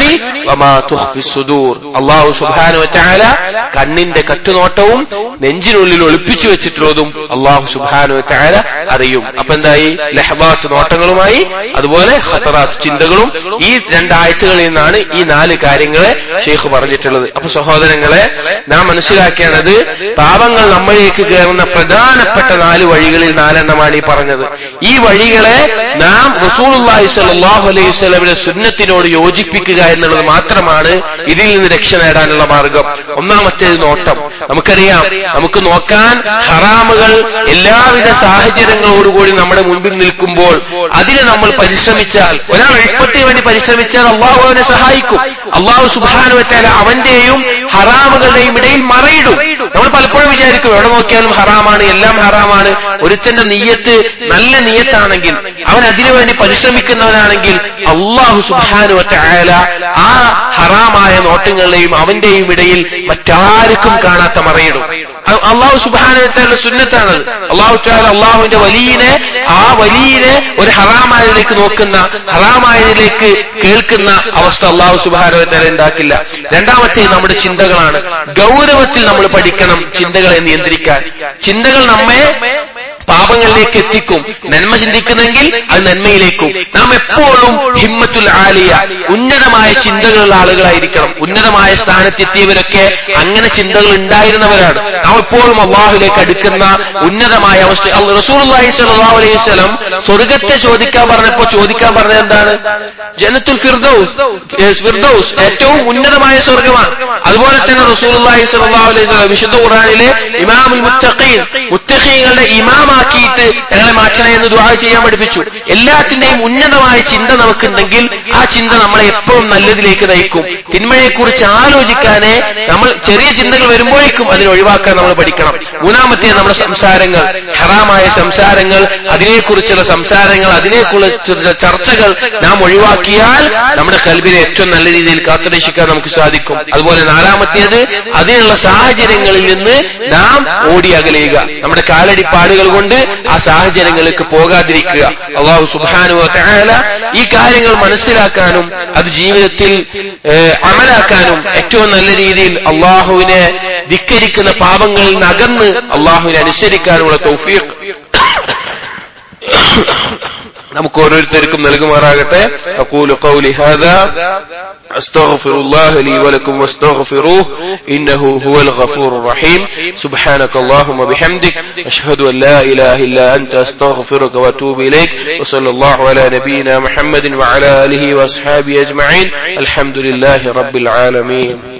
വമാ തുഖ്ഫി സുദൂർ. അല്ലാഹു സുബ്ഹാനഹു വ തആല കണ്ണിന്റെ കറ്റുനോട്ടവും നെഞ്ചിനുള്ളിൽ ഒളിപ്പിച്ചു വെച്ചിട്ടുള്ളതും അല്ലാഹു സുബ്ഹാനഹു വ തആല അറിയും. അപ്പൊ എന്തായി? ലഹബാത്ത് നോട്ടങ്ങളുമായി അതുപോലെ ഖതറാത്ത് ചിന്തകളും ഈ രണ്ടായത്തുകളിൽ നിന്നാണ് ഈ 4 കാര്യങ്ങളെ ശൈഖ് പറഞ്ഞിട്ടുള്ളത്. അപ്പൊ സഹോദരങ്ങളെ, നാം മനസ്സിലാക്കേണ്ടത് പാപങ്ങൾ നമ്മളിലേക്ക് കയറുന്ന പ്രധാനപ്പെട്ട 4 വഴികളിൽ 4 എണ്ണമാണ് ഈ പറഞ്ഞത്. ഈ വഴികളെ നാം റസൂലുള്ളാഹി സ്വല്ലല്ലാഹു അലൈഹി വസല്ലമയുടെ സുന്നത്തിനോട് യോജിപ്പിക്കുക എന്നുള്ളത് മാത്രമാണ് ഇതിൽ നിന്ന് രക്ഷ നേടാനുള്ള മാർഗം. ഒന്നാമത്തേത് നോട്ടം. നമുക്കറിയാം, നമുക്ക് നോക്കാൻ ഹറാമുകൾ എല്ലാവിധ സാഹചര്യങ്ങളോടുകൂടി നമ്മുടെ മുൻപിൽ നിൽക്കുമ്പോൾ അതിനെ നമ്മൾ പരിശ്രമിച്ചാൽ, ഒരാൾ ഇഫ്ഫത്തിന് വേണ്ടി പരിശ്രമിച്ചാൽ അള്ളാഹു അവനെ സഹായിക്കും. അള്ളാഹു സുബ്ഹാനഹു വ തആല അവന്റെയും ഹറാമുകളുടെയും ഇടയിൽ മറയിടും. നമ്മൾ പലപ്പോഴും വിചാരിക്കും എവിടെ നോക്കിയാലും ഹറാമാണ്, എല്ലാം ഹറാമാണ്. ഒരുത്തന്റെ നിയ്യത്ത് നല്ല നിയ്യത്താണെങ്കിൽ, അവൻ അതിനുവേണ്ടി പരിശ്രമിക്കുന്നവനാണെങ്കിൽ അള്ളാഹു സുബ്ഹാനഹു വ തആല ആ ഹറാമായ നോട്ടങ്ങളുടെയും അവന്റെയും ഇടയിൽ മറ്റാർക്കും കാണാത്ത മറയിടും. അള്ളാഹു സുബ്ഹാനഹു വ തആലയുടെ സുന്നത്താണ്. അള്ളാഹു തആല അള്ളാഹുവിന്റെ വലിയനെ, ആ വലിയനെ ഒരു ഹറാമായതിലേക്ക് നോക്കുന്ന, ഹറാമായതിലേക്ക് കേൾക്കുന്ന അവസ്ഥ അള്ളാഹു സുബ്ഹാനഹു വ തആല ഉണ്ടാക്കില്ല. രണ്ടാമത്തെ നമ്മുടെ ചിന്തകളാണ്. ഗൗരവത്തിൽ നമ്മൾ പഠിക്കണം ചിന്തകളെ നിയന്ത്രിക്കാൻ. ചിന്തകൾ നമ്മെ പാപങ്ങളിലേക്ക് എത്തിക്കും. നന്മ ചിന്തിക്കുന്നെങ്കിൽ അത് നന്മയിലേക്കും. നാം എപ്പോഴും ഹിമ്മത്തുൽ ആലിയ, ഉന്നതമായ ചിന്തകളുള്ള ആളുകളായിരിക്കണം. ഉന്നതമായ സ്ഥാനത്തെത്തിയവരൊക്കെ അങ്ങനെ ചിന്തകൾ ഉണ്ടായിരുന്നവരാണ്. നാം എപ്പോഴും അള്ളാഹുലേക്ക് അടുക്കുന്ന ഉന്നതമായ അവസ്ഥ. റസൂലുള്ളാഹി സ്വല്ലല്ലാഹു അലൈഹി വസല്ലം സ്വർഗത്തെ ചോദിക്കാൻ പറഞ്ഞത് എന്താണ്? ജന്നത്തുൽ ഫിർദൗസ് ഏറ്റവും ഉന്നതമായ സ്വർഗമാണ്. അതുപോലെ തന്നെ റസൂലുള്ളാഹി സ്വല്ലല്ലാഹു അലൈഹി വസല്ലം വിശുദ്ധ ഖുർആനിലെ ഇമാമുൽ മുത്തഖീൻ, മുത്തഖീങ്ങളുടെ ഇമാമാക്കിയിട്ട് ഞങ്ങളെ മാറ്റണേ എന്ന് ദുആ ചെയ്യാൻ പഠിപ്പിച്ചു. എല്ലാത്തിന്റെയും ഉന്നതമായ ചിന്ത നമുക്കുണ്ടെങ്കിൽ ആ ചിന്ത നമ്മളെ എപ്പോഴും നല്ലതിലേക്ക് നയിക്കും. തിന്മയെക്കുറിച്ച് ആലോചിക്കാനേ നമ്മൾ ചെറിയ ചിന്തകൾ വരുമ്പോഴേക്കും അതിനെ ഒഴിവാക്കാൻ നമ്മൾ പഠിക്കണം. മൂന്നാമത്തെ നമ്മുടെ സംസാരങ്ങൾ, ഹറാമായ സംസാരങ്ങൾ, അതിനെക്കുറിച്ചുള്ള സംസാരങ്ങൾ, അതിനെക്കുറിച്ചുള്ള ചർച്ചകൾ നാം ഒഴിവാക്കിയാൽ നമ്മുടെ ഖൽബിനെ ഏറ്റവും നല്ല രീതിയിൽ കാത്തുരക്ഷിക്കാൻ നമുക്ക് സാധിക്കും. അതുപോലെ നാലാമത്തേത്, അതിനുള്ള സാഹചര്യങ്ങളിൽ നിന്ന് നാം ഓടി അകലുക. നമ്മുടെ കാലടിപ്പാടുകൾ കൊണ്ട് ആ സാഹചര്യങ്ങളിലേക്ക് പോകാതിരിക്കുക. അല്ലാഹു സുബ്ഹാനഹു വ തആല ഈ കാര്യങ്ങൾ മനസ്സിലാക്കാനും അത് ജീവിതത്തിൽ അമലാക്കാനും ഏറ്റവും നല്ല രീതിയിൽ അള്ളാഹുവിനെ ധിക്കരിക്കുന്ന പാപങ്ങളിൽ നിന്ന് അകന്ന് അള്ളാഹുവിനെ അനുസരിക്കാനുള്ള തൗഫീഖ് നമുക്ക് ഓരോരുത്തർക്കും നൽകുമാറാകട്ടെ. അഖൂലു ഖൗലി ഹാദാ അസ്തഗ്ഫിറുല്ലാഹ ലീ വലക്കും വസ്തഗ്ഫിറൂഹു ഇന്നഹു ഹുവൽ ഗഫൂറുർ റഹീം. സുബ്ഹാനകല്ലാഹുമ്മ ബിഹംദിക് അഷ്ഹദു അൻ ലാ ഇലാഹ ഇല്ലാ അൻത അസ്തഗ്ഫിറുക വഅതൂബു ഇലൈക്. വസല്ലല്ലാഹു അലാ നബിയിനാ മുഹമ്മദിൻ വഅലാ ആലിഹി വഅസ്ഹാബിഹി അജ്മഈൻ. അൽഹംദുലില്ലാഹി റബ്ബിൽ ആലമീൻ.